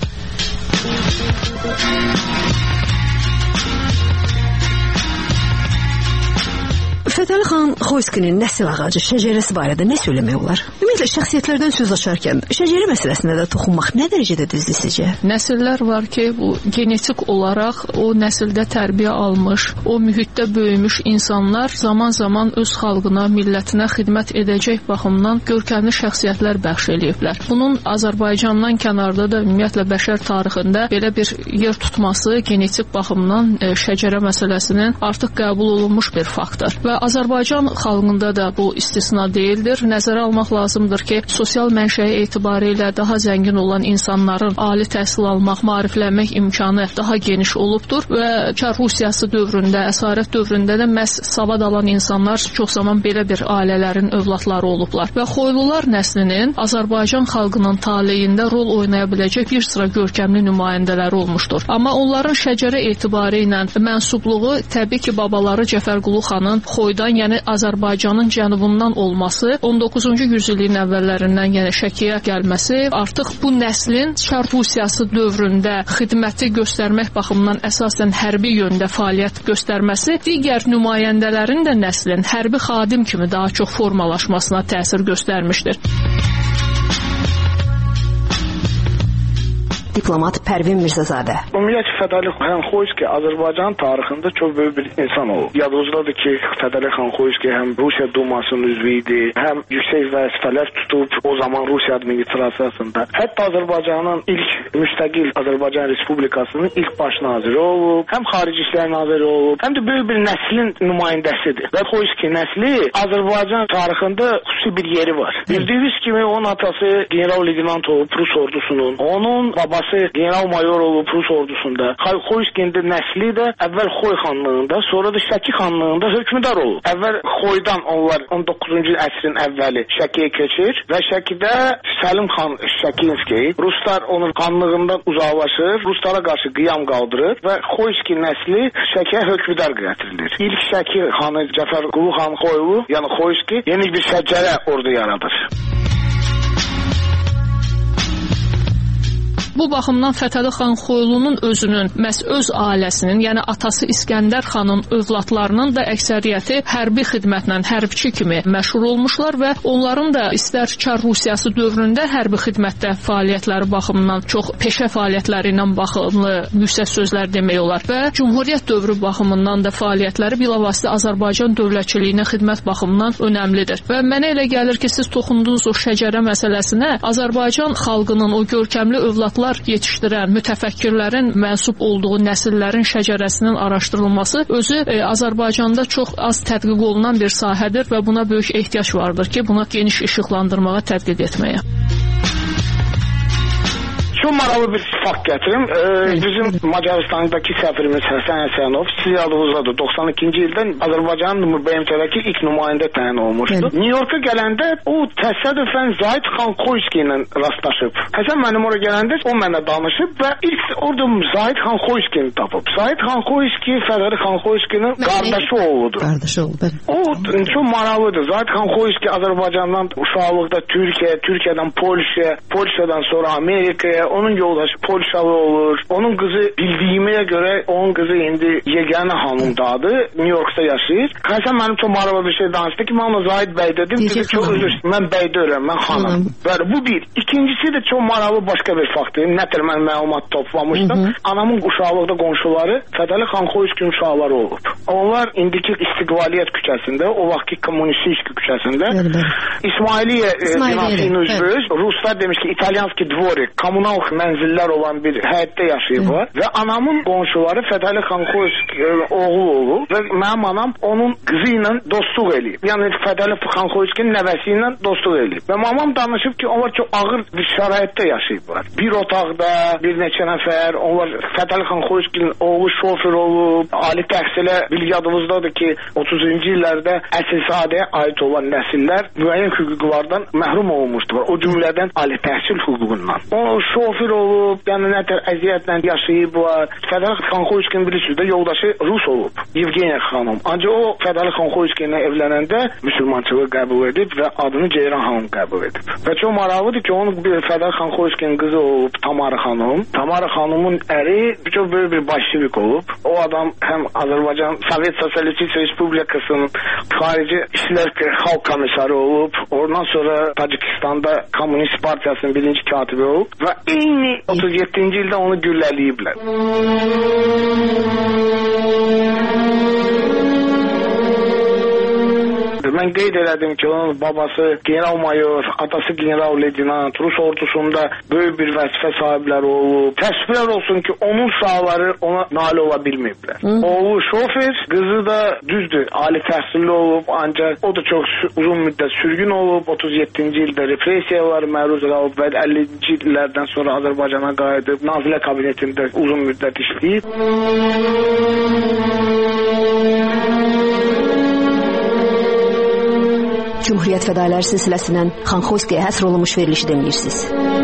Fətəli xan Xoyskinin nəsil ağacı, şəcərəsi barədə nə söyləmək olar? Ümumiyyətlə, şəxsiyyətlərdən söz açarkən şəcərə məsələsinə də toxunmaq nə dərəcədə düzdür sizcə? Nəsillər var ki, bu genetik olaraq o nəsildə tərbiyə almış, o mühitdə böyümüş insanlar zaman-zaman öz xalqına, millətinə xidmət edəcək baxımdan görkəmli şəxsiyyətlər bəxş eləyiblər. Bunun Azərbaycandan kənarda da ümumiyyətlə bəşər tarixində belə bir yer tutması genetik baxımdan e, şəcərə məsələsinin artıq qəbul olunmuş bir faktdır. Və Azərbaycan xalqında da bu istisna deyildir. Nəzərə almaq lazımdır ki, sosial mənşəyi etibarilə daha zəngin olan insanların ali təhsil almaq, maariflənmək imkanı daha geniş olubdur və Çar Rusiyası dövründə, əsarət dövründə də məhz savad alan insanlar çox zaman belə bir ailələrin övladları olublar. Və Xoylular nəslinin Azərbaycan xalqının taleyində rol oynaya biləcək bir sıra görkəmli nümayəndələri olmuşdur. Amma onların şəcərə etibarı ilə mənsubluğu təbii ki, babaları Cəfərqulu xanın Xoydan, yəni Azərbaycanın cənubundan olması, on doqquzuncu yüzilliyin əvvəllərindən yəni Şəkiyə gəlməsi, artıq bu nəslin Çar Rusiyası dövründə xidməti göstərmək baxımından əsasən hərbi yöndə fəaliyyət göstərməsi, digər nümayəndələrin də nəslin hərbi xadim kimi daha çox formalaşmasına təsir göstərmişdir. Diplomat Pərvin Mirzəzadə. Ümumiyyətlə Fətəli xan Xoyski Azərbaycan tarixində çox böyük bir insan olub. Yadınızdadır ki, Fətəli xan Xoyski həm Rusiya Dumasının üzvü idi, həm yüksək vəzifələr tutub o zaman Rusiya administrasiyasında. Hətta Azərbaycanın ilk müstəqil Azərbaycan Respublikasının ilk baş naziri olub, həm xarici işlər naziri olub, həm də böyük bir nəslin nümayəndəsidir. Və Xoyski nəsli Azərbaycan tarixində xüsusi bir yeri var. Bildiyiniz kimi onun atası general-leytenant olub Rus ordusunun, onun babası general-mayor olub Rus ordusunda. Xoyskinin nəsli də əvvəl Xoy xanlığında, sonra da Şəki xanlığında hökmdar olub. Əvvəl Xoydan onlar on doqquzuncu əsrin əvvəli Şəkiyə keçir və Şəkidə Səlim xan Şəkinski, Ruslar onun xanlığından uzaqlaşır, Ruslara qarşı qiyam qaldırır və Xoyski nəsli Şəkiyə hökmdar gətirilir. İlk Şəki xanı Cəfərqulu xan Xoylu, yəni Xoyski yeni bir şəcərə orada yaradır. Bu baxımdan Fətəli xan Xoylunun özünün, məhz öz ailəsinin, yəni atası İskəndər xanın övladlarının da əksəriyyəti hərbi xidmətlə, hərbçi kimi məşhur olmuşlar və onların da istər Çar Rusiyası dövründə hərbi xidmətdə fəaliyyətləri baxımından çox peşə fəaliyyətləri ilə baxımlı yüksək sözlər demək olar və Cümhuriyyət dövrü baxımından da fəaliyyətləri bilavasitə Azərbaycan dövlətçiliyinə xidmət baxımından önəmlidir. Və mənə elə gəlir ki, siz toxundunuz o şəcərə məsələsinə, Azərbaycan xalqının o görkəmli övladlar yetişdirən mütəfəkkirlərin mənsub olduğu nəsillərin şəcərəsinin araşdırılması özü e, Azərbaycanda çox az tədqiq olunan bir sahədir və buna böyük ehtiyac vardır ki, buna geniş işıqlandırmağa tədqiq etməyə. Çox maraqlı bir fakt gətirim. Ee, bizim Macaristandakı səfirimiz Həsən Həsənov, siz yadınızdadır, doxsan ikinci ildən Azərbaycanın B M T-dəki ilk nümayəndə təyin olmuşdu. Evet. New York'a gələndə o təsadüfən Zahid xan Xoyski ilə rastlaşıb. Həsən mənim oraya gələndə o mənə danışıb və ilk orada Zahid xan Xoyskini tapıb. Zahid xan Xoyski Fətəli xan Xoyskinin qardaşı oğludur. Qardaşı oğlu, bəli. O çox maraqlıdır. Zahid xan Xoyski Azərbaycandan uşaqlıqda Türkiyə, Türkiyədən Polşaya, Polşadan sonra Amerikaya, onun yoldaşı Polşalı olur. Onun qızı bildiyimə görə onun qızı indi yeganə hanımdadır. New York'da yaşayır. Həsən mənim çox maraqlı bir şey danışdı ki, mən Zahid bəy dedim. Dedi, çox üzr, mən bəy deyirəm, mən xanım. Bəli, bu bir. İkincisi də çox maraqlı başqa bir faktdır. Nətər mən məlumat toplamışdım. Hı -hı. Anamın uşaqlıqda qonşuları Fətəli xan Xoyski'nin uşaqları olub. Onlar indiki İstiqlaliyyət küçəsində, o vaxtki Kommunistический küçəsində İsmailiyyə binasının üzrü, Ruslar demiş ki, İtalyanski dvorik, kommunal mənzillər olan bir həyətdə yaşayıblar və anamın qonşuları Fətəli xan Xoyski oğlu olub və mənim anam onun qızı ilə dostluq eləyib. Yəni Fətəli xan Xoyskinin nəvəsi ilə dostluq eləyib. Və mamam danışıb ki, onlar çox ağır bir şəraitdə yaşayıblar. Bir otaqda bir neçə nəfər, onlar Fətəli xan Xoyskinin oğlu şofer olub, ali təhsilə, bil yadımızdadır ki, otuzuncu illərdə əsilzadəyə aid olan nəsillər müəyyən hüquqlardan məhrum olmuşdular. O cümlədən ali təhsil hüququndan. O şofer olub, yəni nətər əziyyətlə yaşayıblar. Fətəli xan Xoyskinin bilirsiniz də yoldaşı Rus olub, Yevgeniya xanım. Ancaq o Fətəli xan Xoyski ilə evlənəndə müsəlmançılığı qəbul edib və adını Ceyran xanım qəbul edib. Və çox maraqlıdır ki, onun bir Fətəli xan Xoyskinin qızı olub Tamara xanım. Tamara xanımın əri çox böyük bir başçılık olub. O adam həm Azərbaycan Sovet Sosialist Respublikasının xarici İşlər Xalq Komissarı olub. Ondan sonra Tacikistanda Komünist Partiyasının birinci katibi olub və eyni otuz yeddinci ildə onu gülləliyiblər. Mən qeyd elədim ki, onun babası general-mayor, atası general-leytenant, Rus ordusunda böyük bir vəzifə sahibləri olub. Təəssüflər olsun ki, onun uşaqları ona nail ola bilməyiblər. Oğlu şofer, qızı da düzdür, ali təhsilli olub, ancaq o da çox uzun müddət sürgün olub. otuz yeddinci ildə repressiyalar məruz qalıb və əllinci illərdən sonra Azərbaycana qayıdıb, Nazirlər Kabinetində uzun müddət işləyib. Cümhuriyyət fədailər silsiləsindən Xan Xoyskiyə həsr olunmuş verilişi dinləyirsiniz.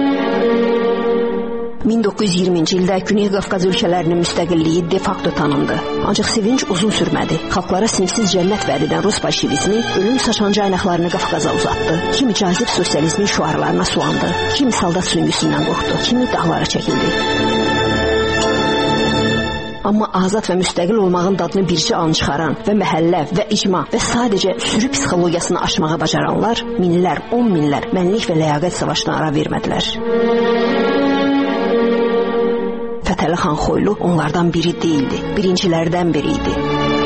min doqquz yüz iyirminci ildə Güney Qafqaz ölkələrinin müstəqilliyi de facto tanındı. Ancaq sevinç uzun sürmədi. Xalqlara sinifsiz cənnət vəd edən Rus bolşevizmi ölüm saçan caynaqlarını Qafqaza uzatdı. Kimi cazib sosializmin şüarlarına sulandı. Kimi saldat süngüsündən qorxdu. Kimi dağlara çəkildi. Amma azad və müstəqil olmağın dadını bircə an çıxaran və məhəllə və icma və sadəcə sürü psixologiyasını aşmağa bacaranlar minlər, on minlər mənlik və ləyaqət savaşına ara vermədilər. Fətəli xan Xoylu onlardan biri değildi, birincilərdən biriydi.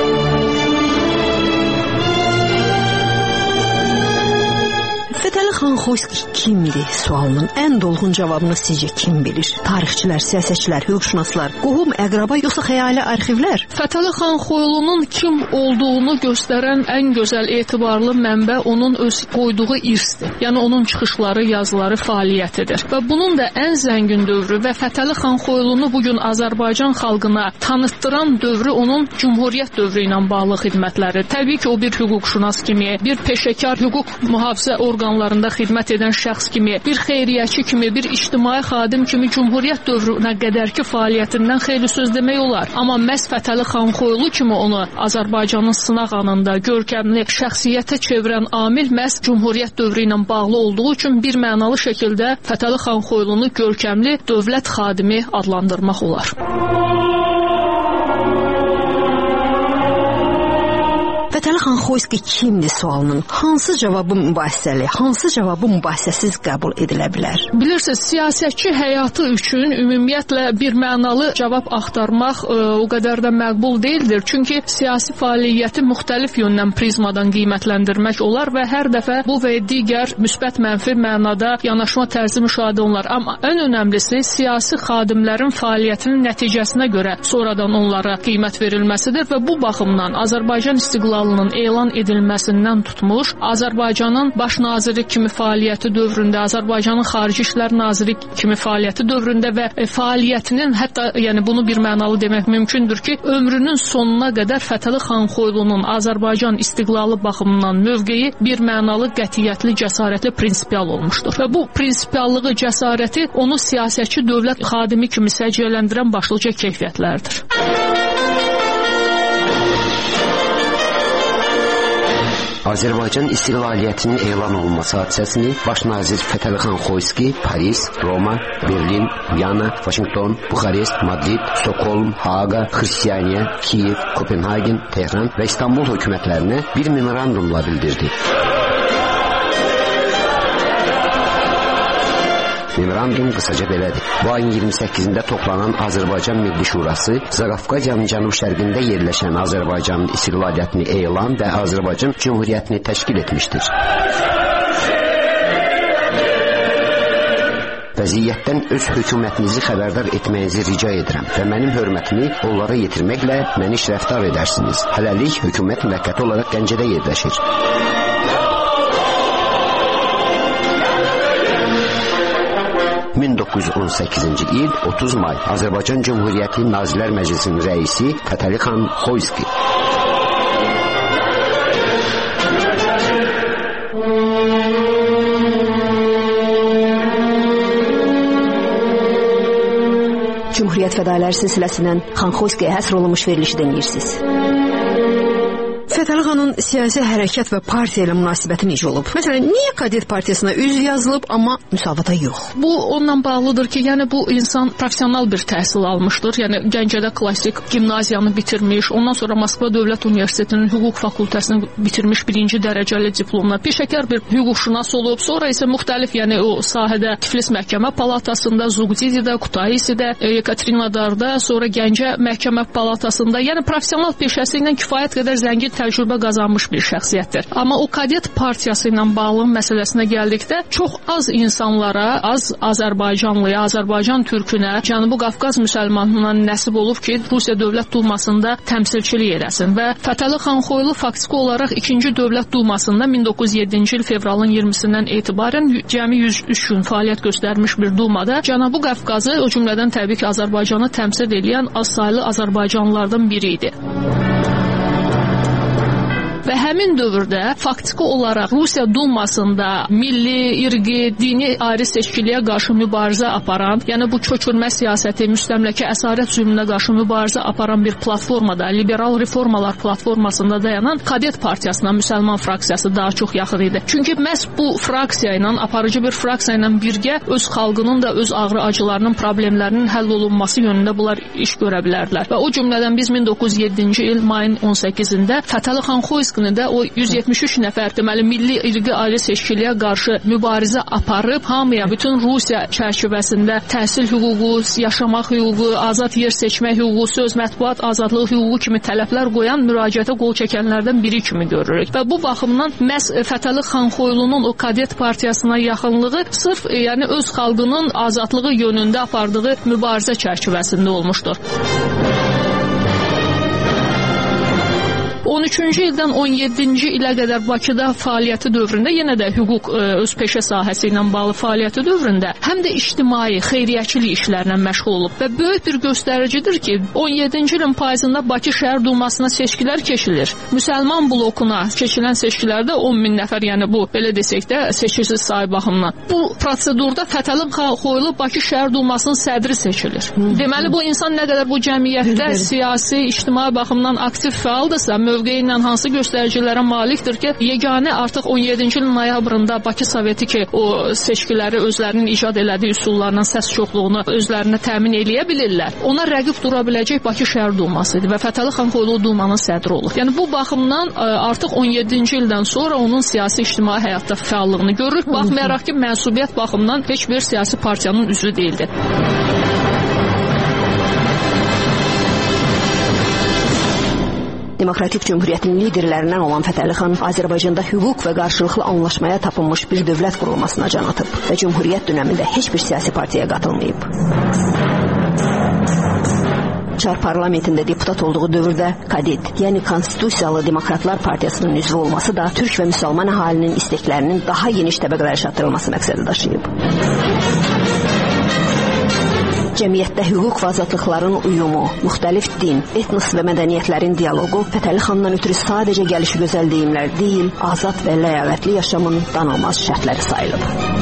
Fətəli xan Xoyski kimdir sualının ən dolğun cavabını sizcə kim bilir? Tarixçilər, siyasətçilər, hüquqşünaslar, qohum, əqraba yoxsa xəyali arxivlər? Fətəli xan Xoylunun kim olduğunu göstərən ən gözəl etibarlı mənbə onun öz qoyduğu irsdir. Yəni onun çıxışları, yazıları, fəaliyyətidir. Və bunun da ən zəngin dövrü və Fətəli xan Xoylunu bugün Azərbaycan xalqına tanıtdıran dövrü onun Cümhuriyyət dövrü ilə bağlı xidmətləri. Təbii ki, o bir hüquqşünas kimi, bir peşəkar hüquq mühafizə orqanlarında xidmət edən şəxs kimi, bir xeyriyyəçi kimi, bir ictimai xadim kimi Cümhuriyyət dövrünə qədərki fəaliyyətindən xeyli söz demək olar. Amma məhz Fətəli Xanxoylu kimi onu Azərbaycanın sınaq anında görkəmli şəxsiyyətə çevirən amil məhz Cümhuriyyət dövrü ilə bağlı olduğu üçün bir mənalı şəkildə Fətəli Xanxoylunu görkəmli dövlət xadimi adlandırmaq olar. Fətəli Xanxoyski kimdir sualının hansı cavabı mübahisəli, hansı cavabı mübahisəsiz qəbul edilə bilər? Bilirsiniz, siyasətçi həyatı üçün ümumiyyətlə bir mənalı cavab axtarmaq ə, o qədər də məqbul deyildir. Çünki siyasi fəaliyyəti müxtəlif yöndən prizmadan qiymətləndirmək olar və hər dəfə bu və digər müsbət mənfi mənada yanaşma tərzi müşahidə olunur. Amma ən önəmlisi siyasi xadimlərin fəaliyyətinin nəticəsinə görə sonradan onlara qiymət verilməsidir və bu baxımdan Azərbaycan istiqlalı elan edilməsindən tutmuş, Azərbaycanın baş naziri kimi fəaliyyəti dövründə, Azərbaycanın xarici işlər naziri kimi fəaliyyəti dövründə və fəaliyyətinin, hətta yəni bunu bir mənalı demək mümkündür ki, ömrünün sonuna qədər Fətəli Xanxoylunun Azərbaycan istiqlalı baxımından mövqeyi bir mənalı, qətiyyətli, cəsarətli, prinsipial olmuşdur. Və bu prinsipiallığı, cəsarəti onu siyasətçi dövlət xadimi kimi səciyyələndirən başlıca keyfiyyətlərdir. Azərbaycan istiqlaliyyətinin elan olunması hadisəsini baş nazir Fətəli Xanxoyski Paris, Roma, Berlin, Viyana, Vaşinqton, Buxarest, Madrid, Stokholm, Haaqa, Xristianiya, Kiyev, Kopenhagen, Tehran və İstanbul hökumətlərinə bir memorandumla bildirdi. Memorandum qısaca belədir. Bu ayın iyirmi səkkizində toplanan Azərbaycan Milli Şurası Zaqafqaziyanın cənub-şərqində yerləşən Azərbaycanın istiqlaliyyətini elan və Azərbaycan Cümhuriyyətini təşkil etmişdir. Vəziyyətdən öz hökumətinizi xəbərdar etməyinizi rica edirəm və mənim hörmətimi onlara yetirməklə məniş rəftar edərsiniz. Hələlik hökumət müvəqqəti olaraq Gəncədə yerləşir. min doqquz yüz on səkkizinci il otuz may Azərbaycan Cümhuriyyəti Nazirlər Məclisinin rəisi Fətəli Xanxoyski. Cümhuriyyət fədailər silsiləsindən Xanxoyskiyə həsr olunmuş verilişi dinləyirsiniz. Fətəli xanın siyasi hərəkət və partiya ilə münasibəti necə olub? Məsələn, niyə Kadet partiyasına üzv yazılıb, amma müsavata yox? Bu ondan bağlıdır ki, yəni bu insan professional bir təhsil almışdır. Yəni Gəncədə klassik gimnaziyanı bitirmiş, ondan sonra Moskva Dövlət Universitetinin hüquq fakültəsini bitirmiş birinci dərəcəli diplomla peşəkar bir hüquqşünas olub. Sonra isə müxtəlif, yəni o sahədə Tiflis Məhkəmə Palatasında, Zugdididə, Kutaisidə, Yekaterinodarda, sonra Gəncə Məhkəmə Palatasında, yəni professional peşəsi ilə kifayət qədər zəngin təcrübə qazanmış bir şəxsiyyətdir. Amma o Kadet partiyası ilə bağlı məsələsinə gəldikdə çox az insanlara, az Azərbaycanlıya, Azərbaycan türkünə, Cənubi Qafqaz müsəlmanına nəsib olub ki, Rusiya Dövlət Dumasında təmsilçilik edəsin və Fətəli Xanxoylu faktiki olaraq ikinci Dövlət Dumasında min doqquz yüz yeddinci il fevralın iyirmisindən etibarən cəmi yüz üç gün fəaliyyət göstərmiş bir dumada Cənubi Qafqazı, o cümlədən təbii ki, Azərbaycanı təmsil edən az saylı Azərbaycanlılardan biri idi. Və həmin dövrdə faktiki olaraq Rusiya Dumasında milli, irqi, dini ayrı seçkiliyə qarşı mübarizə aparan, yəni bu köçürmə siyasəti, müstəmləkə əsarət zülmünə qarşı mübarizə aparan bir platformada, liberal reformalar platformasında dayanan Kadet partiyasına müsəlman fraksiyası daha çox yaxın idi. Çünki məhz bu fraksiya ilə, aparıcı bir fraksiya ilə birgə öz xalqının da öz ağrı acılarının, problemlərinin həll olunması yönündə bunlar iş görə bilərdilər. Və o cümlədən biz min doqquz yüz yeddinci il mayın on səkkizində Fətəli Xanxoyski də o yüz yetmiş üç nəfər deməli milli irqi ayrı seçkiliyə qarşı mübarizə aparıb hamıya bütün Rusiya çərçivəsində təhsil hüququ, yaşamaq hüququ, azad yer seçmə hüququ, söz mətbuat azadlığı hüququ kimi tələblər qoyan müraciətə qol çəkənlərdən biri kimi görürük. Və bu baxımdan məhz Fətəli Xanxoylunun o Kadet partiyasına yaxınlığı sırf yəni öz xalqının azadlığı yönündə apardığı mübarizə çərçivəsində olmuşdur. on üçüncü ildən on yeddinci ilə qədər Bakıda fəaliyyəti dövründə yenə də hüquq ə, öz peşə sahəsi ilə bağlı fəaliyyəti dövründə həm də ictimai, xeyriyyəçilik işlərlə məşğul olub və böyük bir göstəricidir ki, on yeddinci ilin payızında Bakı Şəhər Dumasına seçkilər keçilir. Müsəlman blokuna keçilən seçkilərdə on min nəfər, yəni bu belə desək də seçici sayı baxımından. Bu prosedurda Fətəli xan Xoylu Bakı Şəhər Dumasının sədri seçilir. Hı -hı. Deməli bu insan nə qədər bu cəmiyyətdə Hı -hı. siyasi, ictimai baxımdan aktiv fəaldırsa, mövqeyi ilə hansı göstəricilərə malikdir ki, yeganə artıq on yeddinci ilin noyabrında Bakı Soveti ki, o seçkiləri özlərinin icad elədiyi üsullarla səs çoxluğunu özlərinə təmin eləyə bilirlər. Ona rəqib dura biləcək Bakı Şəhər Duması idi və Fətəli xan Xoylu Dumanın sədri olur. Yəni bu baxımdan artıq on yeddinci ildən sonra onun siyasi ictimai həyatda fəallığını görürük. Baxmayaraq ki, mənsubiyyət baxımından heç bir siyasi partiyanın üzvü deyildi. Demokratik Cümhuriyyətin liderlərindən olan Fətəli xan Azərbaycanda hüquq və qarşılıqlı anlaşmaya tapılmış bir dövlət qurulmasına can atıb və Cümhuriyyət dönəmində heç bir siyasi partiyaya qatılmayıb. Çar parlamentində deputat olduğu dövrdə Kadid, yəni Konstitusiyalı Demokratlar Partiyasının üzvü olması da türk və müsəlman əhalinin isteklərinin daha geniş təbəqələrə çatdırılması məqsədi daşıyıb. Cəmiyyətdə hüquq və azadlıqların uyumu, müxtəlif din, etnos və mədəniyyətlərin dialoqu Fətəli xandan ötürü sadəcə gəlişi gözəl deyimlər deyil, azad və ləyaqətli yaşamın danılmaz şərtləri sayılıb.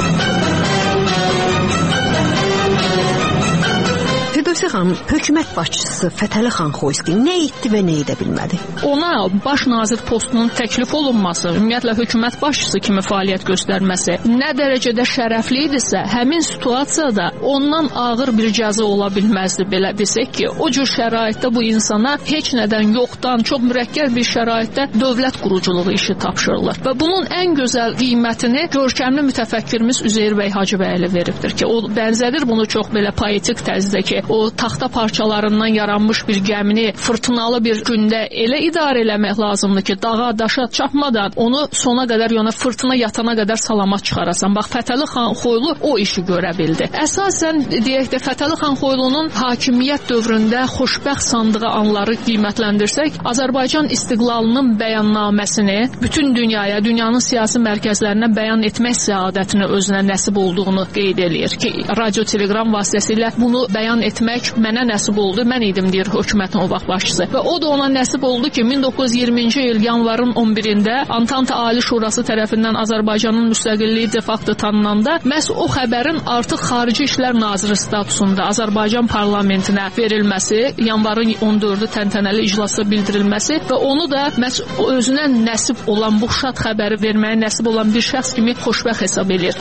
Firdevsi xanım, hökumət başçısı Fətəli xan Xoyski nə etdi və nə edə bilmədi? Ona baş nazir postunun təklif olunması, ümumiyyətlə hökumət başçısı kimi fəaliyyət göstərməsi nə dərəcədə şərəfli idisə, həmin situasiyada ondan ağır bir cəza ola bilməzdi, belə desək ki, o cür şəraitdə bu insana heç nədən yoxdan, çox mürəkkəb bir şəraitdə dövlət quruculuğu işi tapşırılır. Və bunun ən gözəl qiymətini görkəmli mütəfəkkirimiz Üzeyir bəy Hacıbəyli veribdir ki, o bənzədir bunu çox belə poetik tərzdə ki, o taxta parçalarından yaranmış bir gəmini fırtınalı bir gündə elə idarə eləmək lazımdır ki, dağa, daşa çarpmadan onu sona qədər, yəni fırtına yatana qədər salamat çıxarasan. Bax, Fətəli xan Xoylu o işi görə bildi. Əsasən, deyək də, Fətəli xan Xoylunun hakimiyyət dövründə xoşbəxt sandığı anları qiymətləndirsək, Azərbaycan istiqlalının bəyannaməsini bütün dünyaya, dünyanın siyasi mərkəzlərinə bəyan etmək səadətini özünə nəsib olduğunu qeyd eləyir ki, radio, telegram vasitəsilə bunu bəyan etmək mənə nəsib oldu. Mən idim, deyir hökumətin o vaxt başçısı. Və o da ona nəsib oldu ki, min doqquz yüz iyirminci il yanvarın on birində Antanta Ali Şurası tərəfindən Azərbaycanın müstəqilliyi de facto tanınanda məhz o xəbərin artıq Xarici İşlər Naziri statusunda Azərbaycan parlamentinə verilməsi, yanvarın on dördü təntənəli iclasda bildirilməsi və onu da məhz özünə nəsib olan bu şad xəbəri verməyə nəsib olan bir şəxs kimi xoşbəxt hesab edir.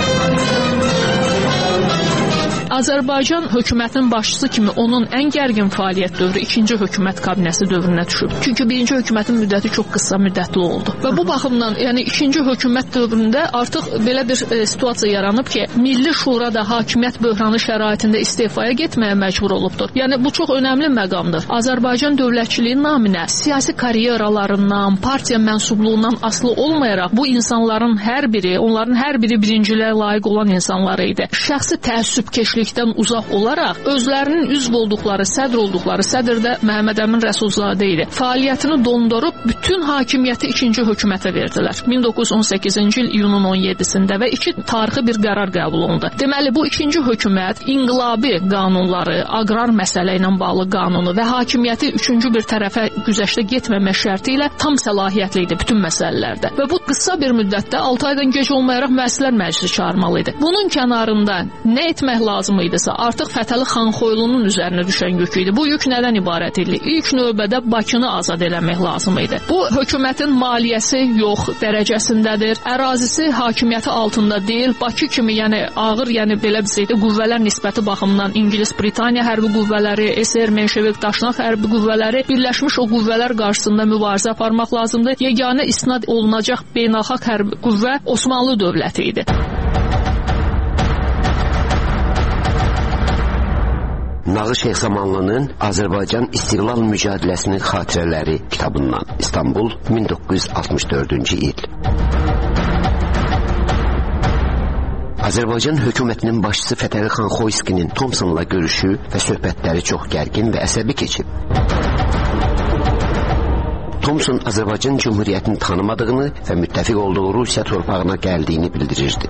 Azərbaycan hökumətinin başçısı kimi onun ən gərgin fəaliyyət dövrü ikinci hökumət kabinəsi dövrünə düşüb. Çünki birinci hökumətin müddəti çox qısa müddətli oldu. Və bu baxımdan, yəni ikinci hökumət dövründə artıq belə bir e, situasiya yaranıb ki, Milli Şura da hakimiyyət böhranı şəraitində istifaya getməyə məcbur olubdur. Yəni bu çox önəmli məqamdır. Azərbaycan dövlətçiliyi naminə siyasi karyeralarından, partiya mənsubluğundan asılı olmayaraq bu insanların hər biri, onların hər biri birinciliyə layiq olan insanlar idi. Şəxsi təəssübkeşlik uzaq olaraq özlərinin üzv olduqları, sədr olduqları, sədr də Məhəmməd Əmin Rəsulzadə idi. Fəaliyyətini dondurub bütün hakimiyyəti ikinci hökumətə verdilər. min doqquz yüz on səkkizinci il iyunun on yeddisində və iki tarixi bir qərar qəbul olundu. Deməli bu ikinci hökumət inqilabi qanunları, aqrar məsələ ilə bağlı qanunu və hakimiyyəti üçüncü bir tərəfə güzəştə getməmək şərti ilə tam səlahiyyətli idi bütün məsələlərdə. Və bu qısa bir müddətdə altı aydan gec olmayaraq Müəssislər Məclisi çağırmalı idi. Bunun kənarında nə etmək lazım idisə, artıq Fətəli xan Xoylunun üzərinə düşən yük idi. Bu yük nədən ibarət idi? İlk növbədə Bakını azad eləmək lazım idi. Bu hökumətin maliyyəsi yox dərəcəsindədir. Ərazisi hakimiyyəti altında deyil. Bakı kimi, yəni ağır, yəni belə bizdə qüvvələr nisbəti baxımından İngilis, Britaniya hərbi qüvvələri, S R, Menşevik, Daşnaq hərbi qüvvələri birləşmiş o qüvvələr qarşısında mübarizə aparmaq lazımdır. Yeganə isnad olunacaq beynəlxalq hərbi qüvvə Osmanlı dövləti idi. Nağı Şeyxsamanlının Azərbaycan İstiqlal Mücadeləsinin Xatirələri kitabından, İstanbul, min doqquz yüz altmış dördüncü il. Azərbaycan hökumətinin başçısı Fətəli xan Xoyskinin Thomsonla görüşü və söhbətləri çox gərgin və əsəbi keçib. Thompson Azərbaycan Cümhuriyyətini tanımadığını və müttəfiq olduğu Rusiya torpağına gəldiyini bildirirdi.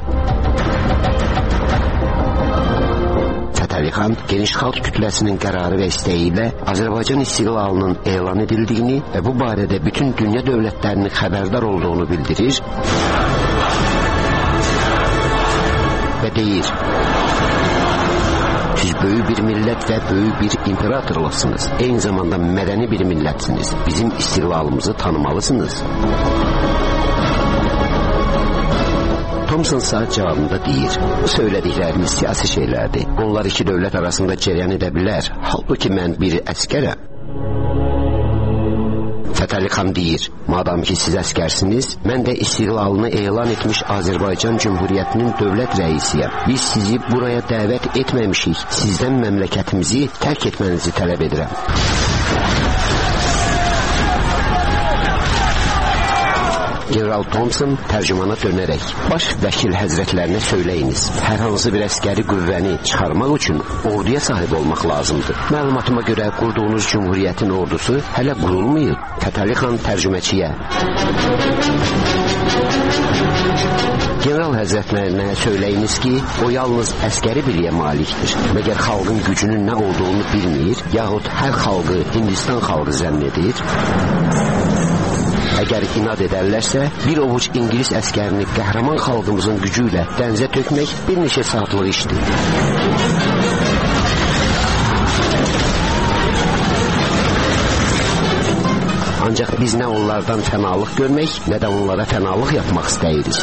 Fətəli xan geniş xalq kütləsinin qərarı və istəyi ilə Azərbaycan istiqlalının elan edildiyini və bu barədə bütün dünya dövlətlərinin xəbərdar olduğunu bildirir və deyir: siz böyük bir millət və böyük bir imperatorluqsunuz. Eyni zamanda mədəni bir millətsiniz. Bizim istiqlalımızı tanımalısınız. Thompson saat cavabında deyir: bu söylədikləriniz siyasi şeylərdir. Onlar iki dövlət arasında cəryan edə bilər. Halbuki mən bir əskərəm. Fətəli xan deyir: madam ki siz əskərsiniz, mən də istiqlalını elan etmiş Azərbaycan Cümhuriyyətinin dövlət rəisiyəm. Biz sizi buraya dəvət etməmişik. Sizdən məmləkətimizi tərk etmənizi tələb edirəm. General Thompson tərcümana dönərək: baş vəkil həzrətlərinə söyləyiniz, hər hansı bir əskəri qüvvəni çıxarmaq üçün orduya sahib olmaq lazımdır. Məlumatıma görə qurduğunuz Cümhuriyyətin ordusu hələ qurulmayıb. Fətəli xan tərcüməçiyə: general həzrətlərinə söyləyiniz ki, o yalnız əskəri biliyə malikdir. Məgər xalqın gücünün nə olduğunu bilmir, yaxud hər xalqı Hindistan xalqı zənn edir? Əgər inad edərlərsə, bir ovuc İngilis əskərini qəhrəman xalqımızın gücü ilə dənizə tökmək bir neçə saatlıq işdir. Ancaq biz nə onlardan fənalıq görmək, nə də onlara fənalıq yapmaq istəyirik.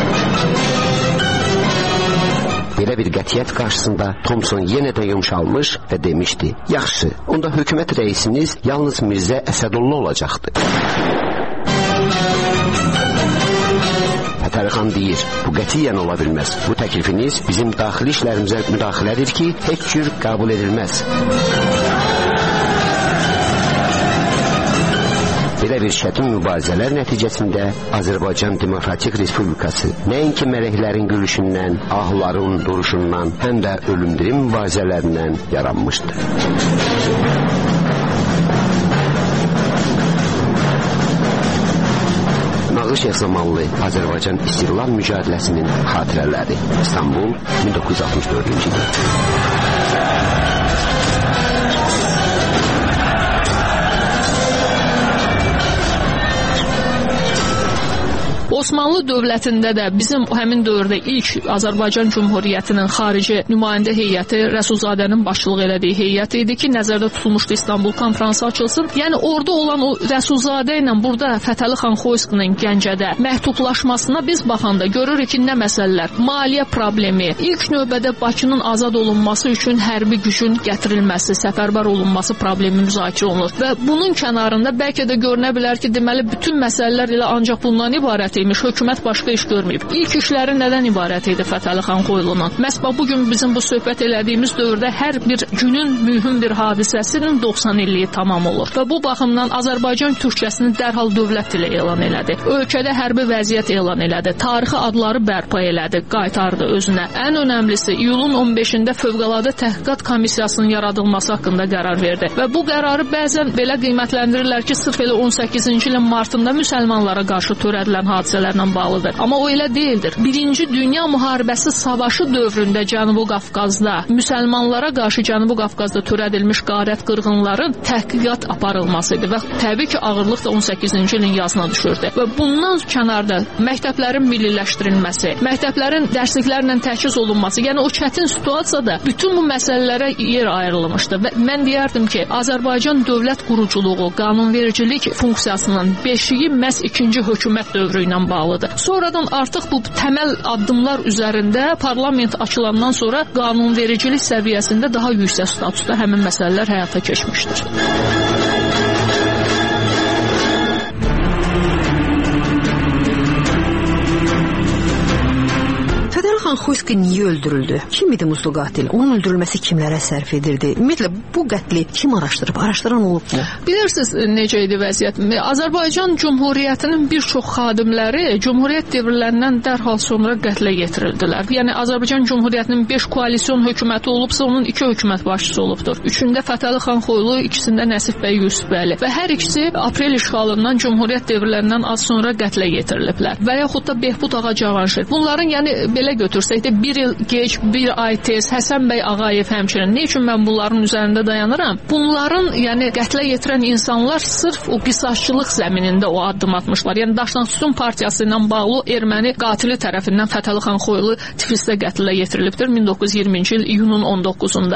Belə bir qətiyyət qarşısında Thompson yenə də yumşalmış və demişdi: yaxşı, onda hökumət rəisiniz yalnız Mirzə Əsədullah olacaqdır. Fətəli xan deyir: bu qətiyyən ola bilməz. Bu təklifiniz bizim daxili işlərimizə müdaxilədir ki, heç cür qəbul edilməz. Belə bir çətin mübarizələr nəticəsində Azərbaycan Demokratik Respublikası nəinki mələklərin gülüşündən, ahların duruşundan, həm də ölümdirim mübarizələrindən yaranmışdır. Şeyx Zamanlı Azərbaycan İstiqlal Mücadiləsinin xatirələri. İstanbul, min doqquz yüz altmış dördüncü il. Osmanlı dövlətində də bizim həmin dövrdə ilk Azərbaycan Cümhuriyyətinin xarici nümayəndə heyəti Rəsulzadənin başçılıq elədiyi heyət idi ki, nəzərdə tutulmuşdu İstanbul konfransı açılsın. Yəni orada olan o Rəsulzadə ilə burada Fətəli xan Xoyskinin Gəncədə məhdudlaşmasına biz baxanda görürük ki, nə məsələlər? Maliyyə problemi, ilk növbədə Bakının azad olunması üçün hərbi gücün gətirilməsi, səfərbər olunması problemi müzakirə olunur. Və bunun kənarında bəlkə də görünə bilər ki, deməli bütün məsələlər elə ancaq bundan ibarət imiş, hökumət başqa iş görməyib. İlk işləri nədən ibarət idi Fətəli xan Xoylu'nun? Məhz bugün bizim bu söhbət elədiyimiz dövrdə hər bir günün mühüm bir hadisəsinin doxsan illiyi tamam olur. Və bu baxımdan Azərbaycan Türkçəsini dərhal dövlət dili elan elədi. Ölkədə hərbi vəziyyət elan elədi. Tarixi adları bərpa elədi, qaytardı özünə. Ən önəmlisi iyulun on beşində Fövqəladə Təhqiqat Komissiyasının yaradılması haqqında qərar verdi. Və bu qərarı bəzən belə qiymətləndirirlər ki, sırf elə on səkkizinci ilin martında müsəlmanlara qarşı törədilən hadisələrlə bağlıdır. Amma o elə deyildir. Birinci Dünya Müharibəsi savaşı dövründə Cənubi Qafqazda müsəlmanlara qarşı Cənubi Qafqazda törədilmiş qarət qırğınların təhqiqat aparılması idi və təbii ki, ağırlıq da on səkkizinci ilin yazına düşürdü. Və bundan kənarda məktəblərin milliləşdirilməsi, məktəblərin dərsliklərlə təchiz olunması, yəni o çətin situasiyada bütün bu məsələlərə yer ayrılmışdı və mən deyərdim ki, Azərbaycan dövlət quruculuğu, qanunvericilik funksiyasının beşiyi məhz ikinci hökumət dövrü ilə bağlıdır. Sonradan artıq bu təməl addımlar üzərində parlament açılandan sonra qanunvericilik səviyyəsində daha yüksək statusda həmin məsələlər həyata keçmişdir. Xanxoyski niyə öldürüldü? Kim idi Muzlu qatil? Onun öldürülməsi kimlərə sərf edirdi? Ümumiyyətlə bu qətli kim araşdırıb? Araşdıran olubmu? Bilirsiniz necə idi vəziyyət? Azərbaycan Cümhuriyyətinin bir çox xadimləri Cümhuriyyət dövrlərindən dərhal sonra qətlə yetirildilər. Yəni Azərbaycan Cümhuriyyətinin beş koalisyon hökuməti olubsa, onun iki hökumət başçısı olubdur. Üçündə Fətəli xan Xoylu, ikisində Nəsib bəy Yusufbəli və hər ikisi aprel işğalından Cümhuriyyət dövrlərindən az sonra qətlə yetiriliblər. Və yaxud da Behbud ağa Cavanşir. Bunların yəni belə götürsək də bir il geç, bir ay tez Həsən bəy Ağayev həmçinin. Nə üçün mən bunların üzərində dayanıram? Bunların yəni qətlə yetirən insanlar sırf o qisasçılıq zəminində o addım atmışlar. Yəni Daşnaqsütun partiyası ilə bağlı erməni qatili tərəfindən Fətəli xan Xoylu Tiflisdə qətlə yetirilibdir min doqquz yüz iyirminci il iyunun on doqquzunda.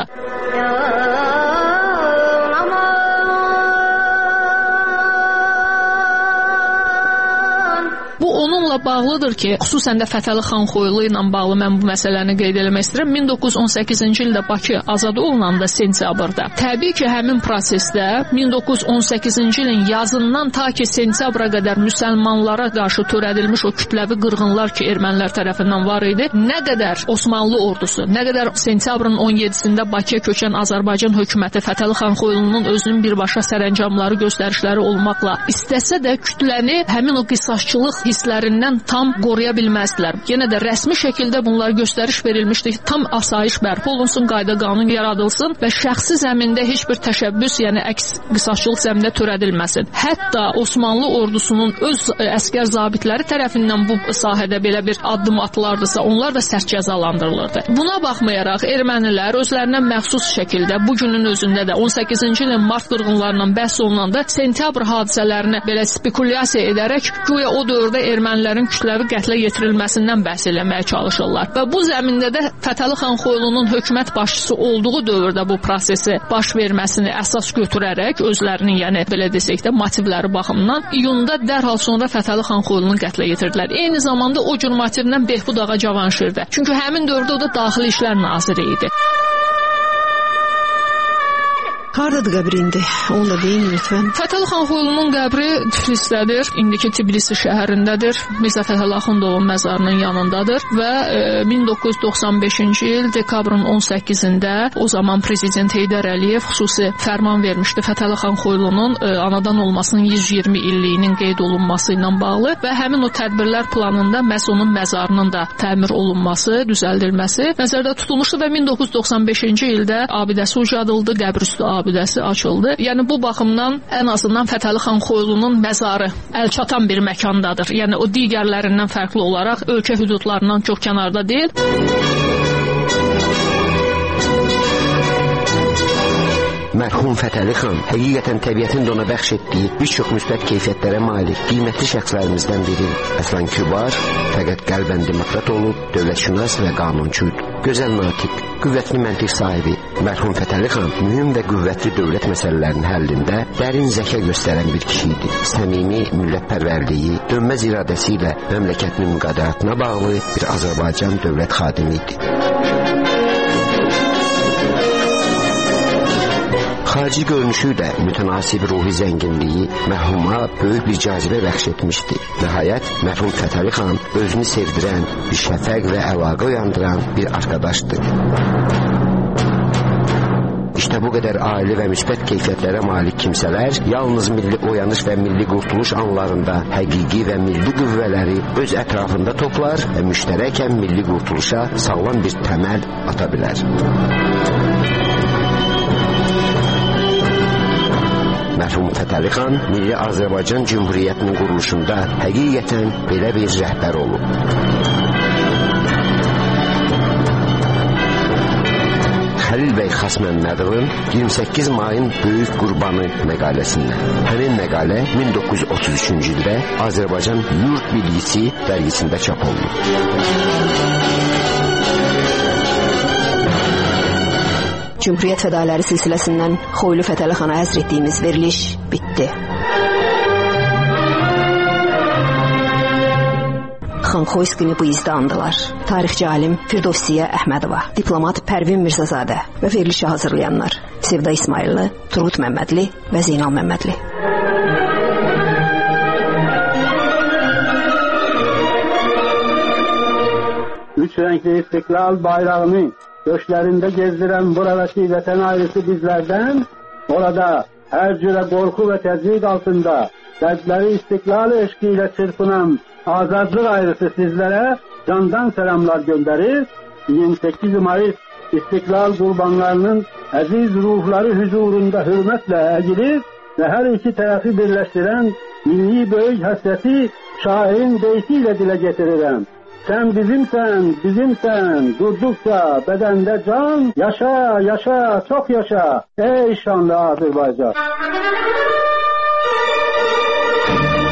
Bu onunla bağlıdır ki, xüsusən də Fətəli xan Xoylu ilə bağlı mən bu məsələni qeyd etmək istəyirəm. min doqquz yüz on səkkizinci ildə Bakı azad olunanda sentyabrda. Təbii ki, həmin prosesdə min doqquz yüz on səkkizinci ilin yazından ta ki sentyabra qədər müsəlmanlara qarşı törədilmiş o kütləvi qırğınlar ki, ermənilər tərəfindən var idi. Nə qədər Osmanlı ordusu, nə qədər sentyabrın on yeddisində Bakıya köçən Azərbaycan hökuməti Fətəli xan Xoylunun özünün birbaşa sərəncamları, göstərişləri olmaqla istəsə də kütləni həmin o qisasçılıq hisslərindən tam qoruya bilməzdilər. Yenə də rəsmi şəkildə bunlar göstəriş verilmişdi ki, tam asayiş bərpa olunsun, qayda qanun yaradılsın və şəxsi zəmində heç bir təşəbbüs, yəni əks qisasçılıq zəmində törədilməsin. Hətta Osmanlı ordusunun öz əskər zabitləri tərəfindən bu sahədə belə bir addım atılardısa, onlar da sərt cəzalandırılırdı. Buna baxmayaraq ermənilər özlərinə məxsus şəkildə bu günün özündə də on səkkizinci ilin mart qırğınlarından bəhs olunanda sentyabr hadisələrini belə spekulyasiya edərək güya o dövrdə ermənilərin kütləvi qətlə yetirilməsindən bəhs eləməyə çalışırlar. Və bu zəmində də Fətəli xan Xoylunun hökumət başçısı olduğu dövrdə bu prosesi baş verməsini əsas götürərək özlərinin, yəni belə desək də motivləri baxımından iyunda dərhal sonra Fətəli xan Xoylunu qətlə yetirdilər. Eyni zamanda o cür motivlə Behbud ağa Cavanşirdə. Çünki həmin dövrdə o da Daxili İşlər naziri idi. Hardadır qəbri indi? Onu da deyin lütfən. Fətəli xan Xoylunun qəbri Tiflisdədir. İndiki Tbilisi şəhərindədir. Mirzə Fətəli Axundovun məzarının yanındadır və e, min doqquz yüz doxsan beşinci il dekabrın on səkkizində o zaman prezident Heydər Əliyev xüsusi fərman vermişdi Fətəli xan Xoylunun e, anadan olmasının yüz iyirmi illiyinin qeyd olunması ilə bağlı və həmin o tədbirlər planında məhz onun məzarının da təmir olunması, düzəldilməsi nəzərdə tutulmuşdu və min doqquz yüz doxsan beşinci ildə abidəsi ucadıldı, qəbrüstü abidəsi açıldı. Yəni bu baxımdan ən azından Fətəli xan Xoylunun məzarı əlçatan bir məkandadır. Yəni o digərlərindən fərqli olaraq ölkə hüdudlarından çox kənarda deyil. Mərhum Fətəli xan həqiqətən təbiətin də ona bəxş etdiyi bir çox müsbət keyfiyyətlərə malik qiymətli şəxslərimizdən biri. Əslan Kübar fəqət qəlbən demokrat olub, dövlətşünas və qanunçuydu. Gözəl natiq, qüvvətli məntiq sahibi mərhum Fətəli xan mühüm və qüvvətli dövlət məsələlərinin həllində dərin zəka göstərən bir kişi idi. Səmimi millətpərvərliyi, dönməz iradəsi ilə məmləkətinin müqadəratına bağlı bir Azərbaycan dövlət xadimi idi. Xarici görünüşü də mütənasib ruhi zənginliyi mərhuma böyük bir cazibə bəxş etmişdi. Nəhayət, mərhum Fətəli xan özünü sevdirən, bir şəfəq və əlaqə uyandıran bir arkadaşdı. İşte bu qədər aili və müsbət keyfiyyətlərə malik kimsələr yalnız milli oyanış və milli qurtuluş anlarında həqiqi və milli qüvvələri öz ətrafında toplar və müştərəkən milli qurtuluşa sağlam bir təməl ata bilər. Mərhum Fətəli xan Milli Azərbaycan Cümhuriyyətinin quruluşunda həqiqətən belə bir rəhbər olub. Xəlil bəy Xasməmmədovun iyirmi səkkiz mayın Böyük Qurbanı məqaləsindən. Həmin məqalə min doqquz yüz otuz üçüncü ildə Azərbaycan Yurt Bilgisi dərgisində çap olunub. Cümhuriyyət fədaləri silsiləsindən Xoylu Fətəli xana həzr etdiyimiz veriliş bitdi. Xanxoyskini bu izdə andılar. Tarixçi alim Firdovsiyə Əhmədova, diplomat Pərvin Mirzəzadə və verilişi hazırlayanlar Sevda İsmayıllı, Turgut Məmmədli və Zeynal Məmmədli. üç üç renkli istiklal bayrağını göçlerinde gezdiren buradaki vatan ailesi bizlerden, orada her cüre korku ve tezviq altında kalpleri istiklal eşkiyle çırpınan azadlık ailesi sizlere candan selamlar gönderir. yirmi sekiz Mayıs İstiklal kurbanlarının aziz ruhları huzurunda hürmetle eğilir ve her iki tarafı birleştiren milli büyük hasreti şairin beytiyle dile getiririm. Sen bizimsen, bizimsen, durdukça bedende can, yaşa, yaşa, çok yaşa, ey şanlı Azerbaycan.